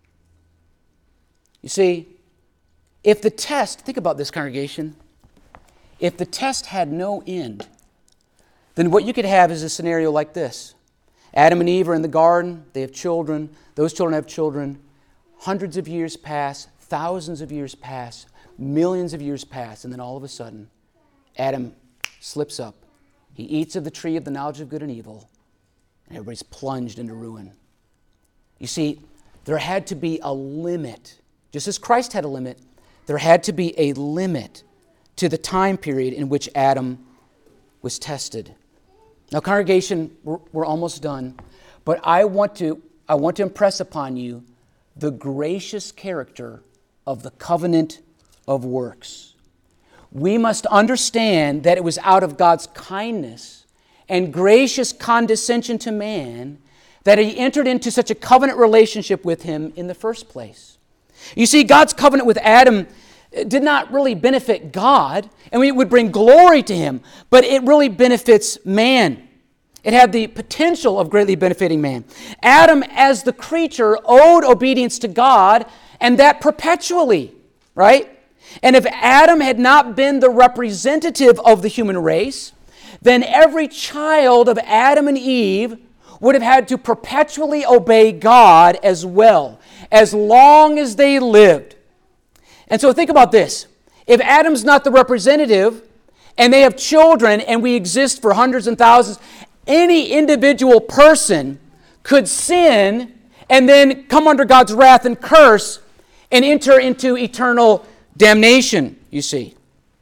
Speaker 1: You see, if the test, think about this, congregation, if the test had no end, then what you could have is a scenario like this. Adam and Eve are in the garden, they have children, those children have children, hundreds of years pass, thousands of years pass, millions of years pass, and then all of a sudden, Adam slips up. He eats of the tree of the knowledge of good and evil, and everybody's plunged into ruin. You see, there had to be a limit. Just as Christ had a limit, there had to be a limit to the time period in which Adam was tested. Now, congregation, we're, we're almost done, but I want to I want to impress upon you the gracious character of the covenant of works. We must understand that it was out of God's kindness and gracious condescension to man that he entered into such a covenant relationship with him in the first place. You see, God's covenant with Adam did not really benefit God, and it would bring glory to him, but it really benefits man. It had the potential of greatly benefiting man. Adam, as the creature, owed obedience to God, and that perpetually, right? And if Adam had not been the representative of the human race, then every child of Adam and Eve would have had to perpetually obey God as well, as long as they lived. And so think about this. If Adam's not the representative, and they have children, and we exist for hundreds and thousands, any individual person could sin and then come under God's wrath and curse and enter into eternal damnation, you see.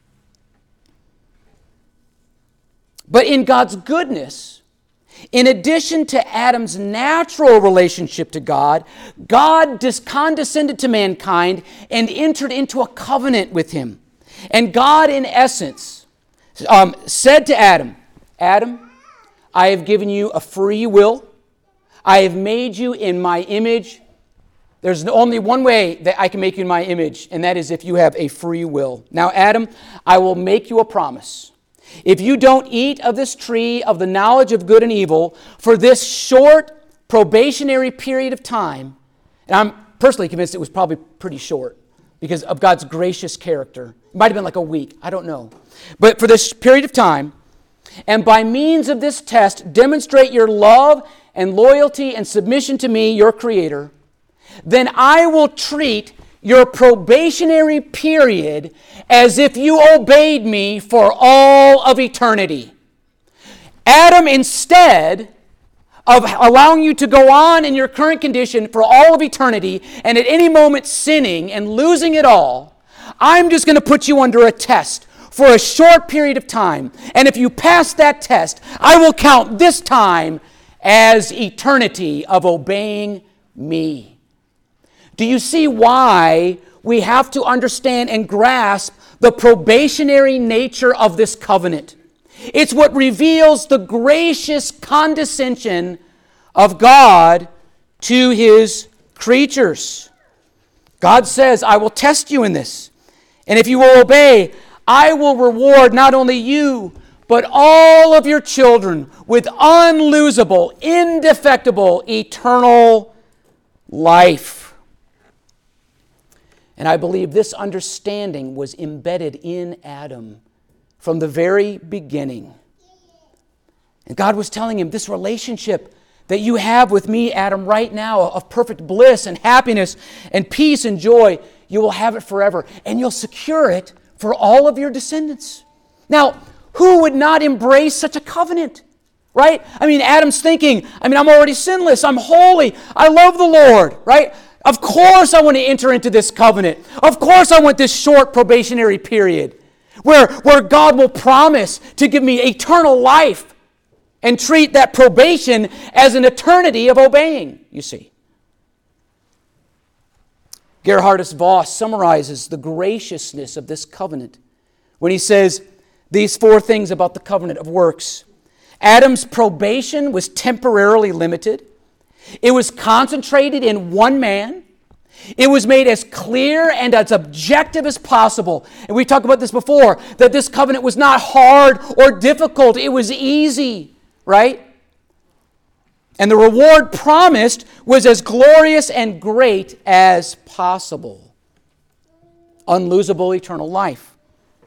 Speaker 1: But in God's goodness, in addition to Adam's natural relationship to God, God condescended to mankind and entered into a covenant with him. And God, in essence, um, said to Adam, Adam, I have given you a free will. I have made you in my image. There's only one way that I can make you in my image, and that is if you have a free will. Now, Adam, I will make you a promise. If you don't eat of this tree of the knowledge of good and evil for this short probationary period of time, and I'm personally convinced it was probably pretty short because of God's gracious character. It might have been like a week. I don't know. But for this period of time, and by means of this test, demonstrate your love and loyalty and submission to me, your Creator, then I will treat your probationary period as if you obeyed me for all of eternity. Adam, instead of allowing you to go on in your current condition for all of eternity and at any moment sinning and losing it all, I'm just going to put you under a test for a short period of time. And if you pass that test, I will count this time as eternity of obeying me. Do you see why we have to understand and grasp the probationary nature of this covenant? It's what reveals the gracious condescension of God to his creatures. God says, I will test you in this. And if you will obey, I will reward not only you, but all of your children with unlosable, indefectible, eternal life. And I believe this understanding was embedded in Adam from the very beginning. And God was telling him, this relationship that you have with me, Adam, right now, of perfect bliss and happiness and peace and joy, you will have it forever. And you'll secure it for all of your descendants. Now, who would not embrace such a covenant? Right? I mean, Adam's thinking, I mean, I'm already sinless. I'm holy. I love the Lord. Right? Of course I want to enter into this covenant. Of course I want this short probationary period where, where God will promise to give me eternal life and treat that probation as an eternity of obeying, you see. Gerhardus Voss summarizes the graciousness of this covenant when he says these four things about the covenant of works. Adam's probation was temporarily limited. It was concentrated in one man. It was made as clear and as objective as possible. And we talked about this before, that this covenant was not hard or difficult. It was easy, right? And the reward promised was as glorious and great as possible. Unlosable eternal life.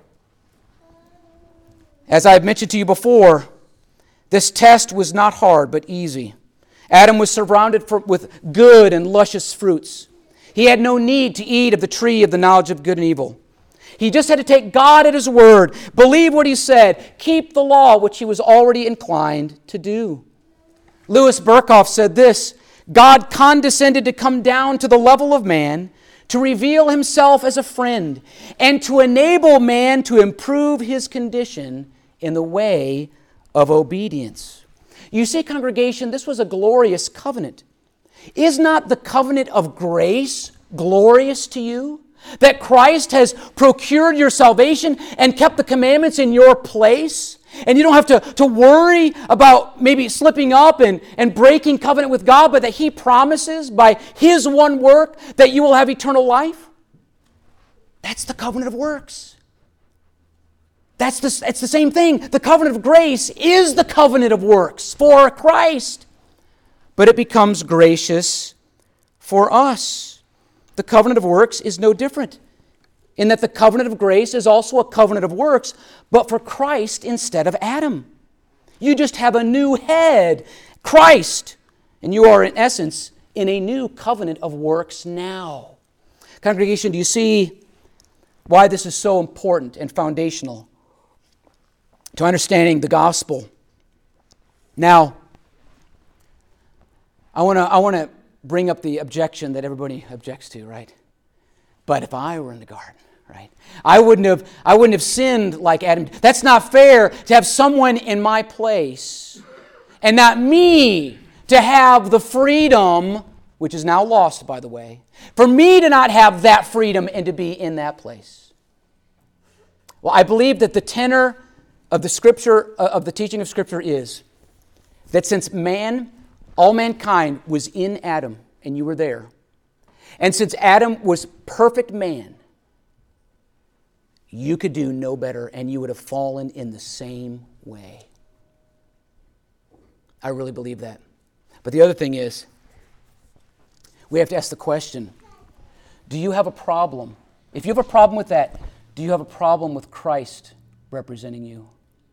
Speaker 1: As I've mentioned to you before, this test was not hard but easy. Adam was surrounded for, with good and luscious fruits. He had no need to eat of the tree of the knowledge of good and evil. He just had to take God at his word, believe what he said, keep the law, which he was already inclined to do. Louis Berkhoff said this, God condescended to come down to the level of man, to reveal himself as a friend, and to enable man to improve his condition in the way of obedience. You see, congregation, this was a glorious covenant. Is not the covenant of grace glorious to you? That Christ has procured your salvation and kept the commandments in your place? And you don't have to, to worry about maybe slipping up and, and breaking covenant with God, but that he promises by his one work that you will have eternal life? That's the covenant of works. That's the, it's the same thing. The covenant of grace is the covenant of works for Christ. But it becomes gracious for us. The covenant of works is no different in that the covenant of grace is also a covenant of works, but for Christ instead of Adam. You just have a new head, Christ, and you are in essence in a new covenant of works now. Congregation, do you see why this is so important and foundational? to understanding the gospel. Now, I want to I want to bring up the objection that everybody objects to, right? But if I were in the garden, right, I wouldn't have I wouldn't have sinned like Adam. That's not fair to have someone in my place and not me to have the freedom, which is now lost, by the way, for me to not have that freedom and to be in that place. Well, I believe that the tenor of the Scripture, of the teaching of Scripture is that since man, all mankind was in Adam, and you were there, and since Adam was perfect man, you could do no better, and you would have fallen in the same way. I really believe that. But the other thing is, we have to ask the question, do you have a problem? If you have a problem with that, do you have a problem with Christ representing you?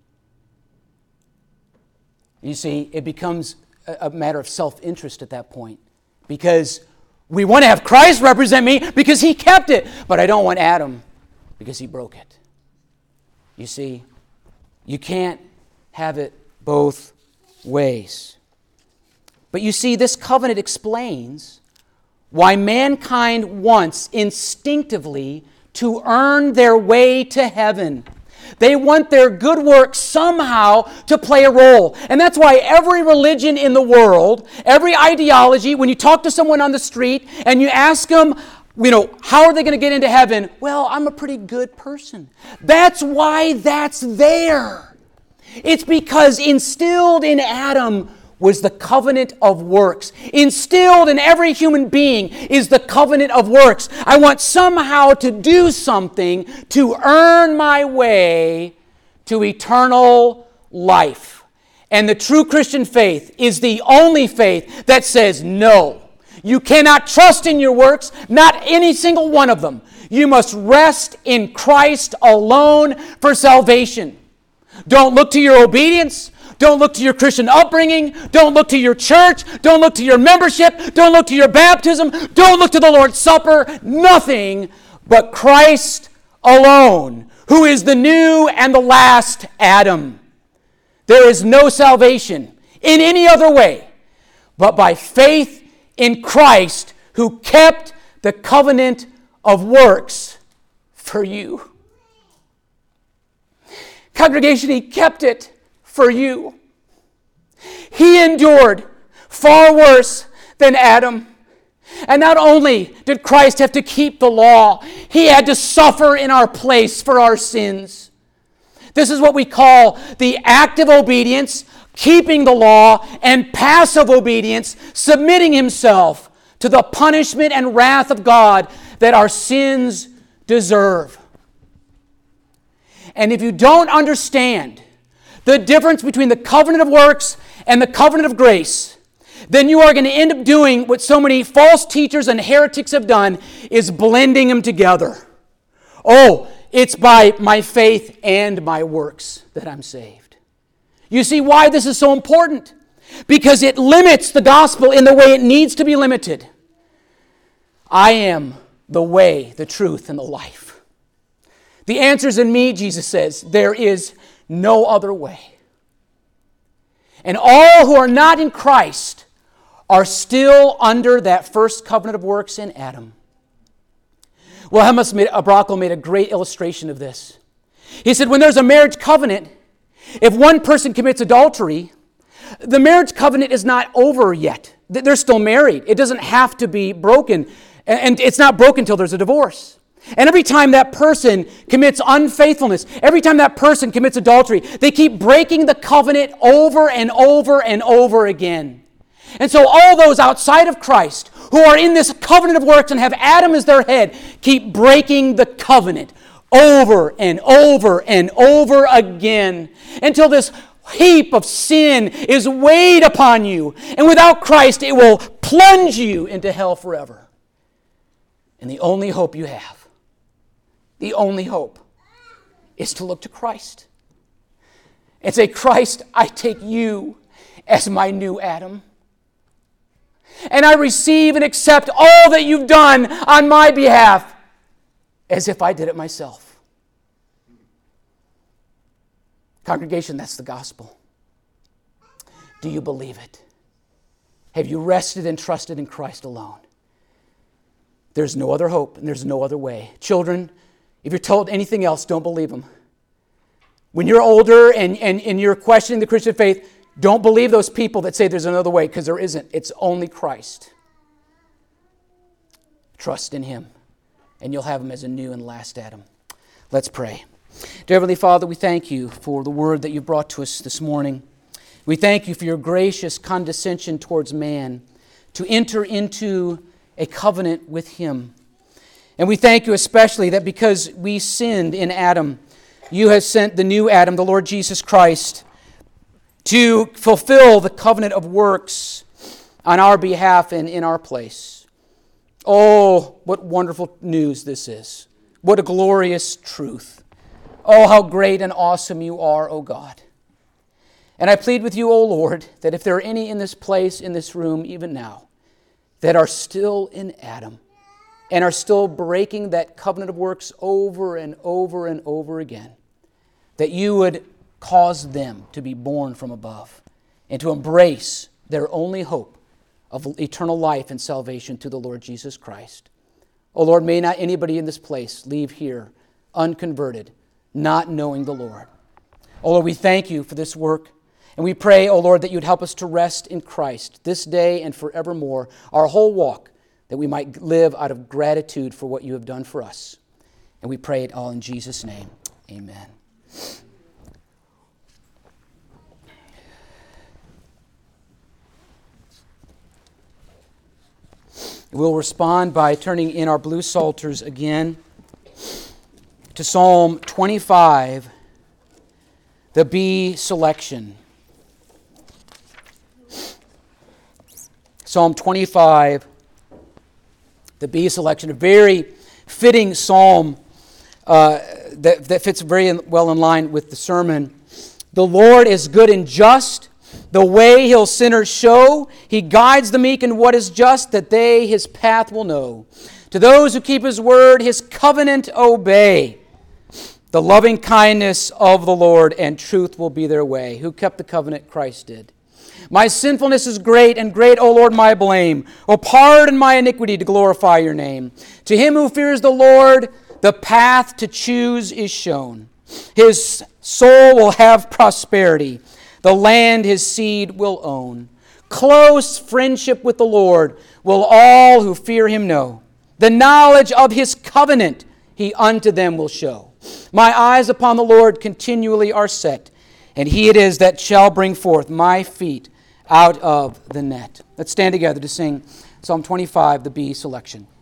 Speaker 1: You see, it becomes a matter of self-interest at that point, because we want to have Christ represent me because he kept it, but I don't want Adam because he broke it. You see, you can't have it both ways. But you see, this covenant explains why mankind wants instinctively to earn their way to heaven. They want their good works somehow to play a role. And that's why every religion in the world, every ideology, when you talk to someone on the street and you ask them, you know, how are they going to get into heaven? Well, I'm a pretty good person. That's why that's there. It's because instilled in Adam was the covenant of works. Instilled in every human being is the covenant of works. I want somehow to do something to earn my way to eternal life. And the true Christian faith is the only faith that says no. You cannot trust in your works, not any single one of them. You must rest in Christ alone for salvation. Don't look to your obedience. Don't look to your Christian upbringing. Don't look to your church. Don't look to your membership. Don't look to your baptism. Don't look to the Lord's Supper. Nothing but Christ alone, who is the new and the last Adam. There is no salvation in any other way but by faith in Christ, who kept the covenant of works for you. Congregation, he kept it for you. He endured far worse than Adam. And not only did Christ have to keep the law, he had to suffer in our place for our sins. This is what we call the active obedience, keeping the law, and passive obedience, submitting himself to the punishment and wrath of God that our sins deserve. And if you don't understand the difference between the covenant of works and the covenant of grace, then you are going to end up doing what so many false teachers and heretics have done, is blending them together. Oh, it's by my faith and my works that I'm saved. You see why this is so important? Because it limits the gospel in the way it needs to be limited. I am the way, the truth, and the life. The answer's in me, Jesus says. There is no other way. And all who are not in Christ are still under that first covenant of works in Adam. Wilhelm Abrakel made a great illustration of this. He said, when there's a marriage covenant, if one person commits adultery, the marriage covenant is not over yet. They're still married. It doesn't have to be broken. And it's not broken until there's a divorce. And every time that person commits unfaithfulness, every time that person commits adultery, they keep breaking the covenant over and over and over again. And so all those outside of Christ who are in this covenant of works and have Adam as their head keep breaking the covenant over and over and over again until this heap of sin is weighed upon you. And without Christ, it will plunge you into hell forever. And the only hope you have, the only hope, is to look to Christ and say, Christ, I take you as my new Adam. And I receive and accept all that you've done on my behalf as if I did it myself. Congregation, that's the gospel. Do you believe it? Have you rested and trusted in Christ alone? There's no other hope and there's no other way. Children, if you're told anything else, don't believe them. When you're older and, and, and you're questioning the Christian faith, don't believe those people that say there's another way, because there isn't. It's only Christ. Trust in Him, and you'll have Him as a new and last Adam. Let's pray. Dear Heavenly Father, we thank You for the word that You've brought to us this morning. We thank You for Your gracious condescension towards man to enter into a covenant with Him. And we thank You especially that because we sinned in Adam, You have sent the new Adam, the Lord Jesus Christ, to fulfill the covenant of works on our behalf and in our place. Oh, what wonderful news this is. What a glorious truth. Oh, how great and awesome You are, O God. And I plead with You, O Lord, that if there are any in this place, in this room, even now, that are still in Adam and are still breaking that covenant of works over and over and over again, that You would cause them to be born from above and to embrace their only hope of eternal life and salvation through the Lord Jesus Christ. Oh Lord, may not anybody in this place leave here unconverted, not knowing the Lord. Oh Lord, we thank You for this work, and we pray, oh Lord, that You'd help us to rest in Christ this day and forevermore, our whole walk, that we might live out of gratitude for what You have done for us. And we pray it all in Jesus' name. Amen. We'll respond by turning in our blue psalters again to Psalm twenty-five, the B selection. Psalm twenty-five, the B selection, a very fitting psalm uh, that, that fits very well in line with the sermon. The Lord is good and just. The way He'll sinners show, He guides the meek in what is just, that they His path will know. To those who keep His word, His covenant obey. The loving kindness of the Lord and truth will be their way. Who kept the covenant? Christ did. My sinfulness is great, and great, O Lord, my blame. O pardon my iniquity to glorify Your name. To him who fears the Lord, the path to choose is shown. His soul will have prosperity. The land his seed will own. Close friendship with the Lord will all who fear Him know. The knowledge of His covenant He unto them will show. My eyes upon the Lord continually are set, and He it is that shall bring forth my feet out of the net. Let's stand together to sing Psalm twenty-five, the B selection.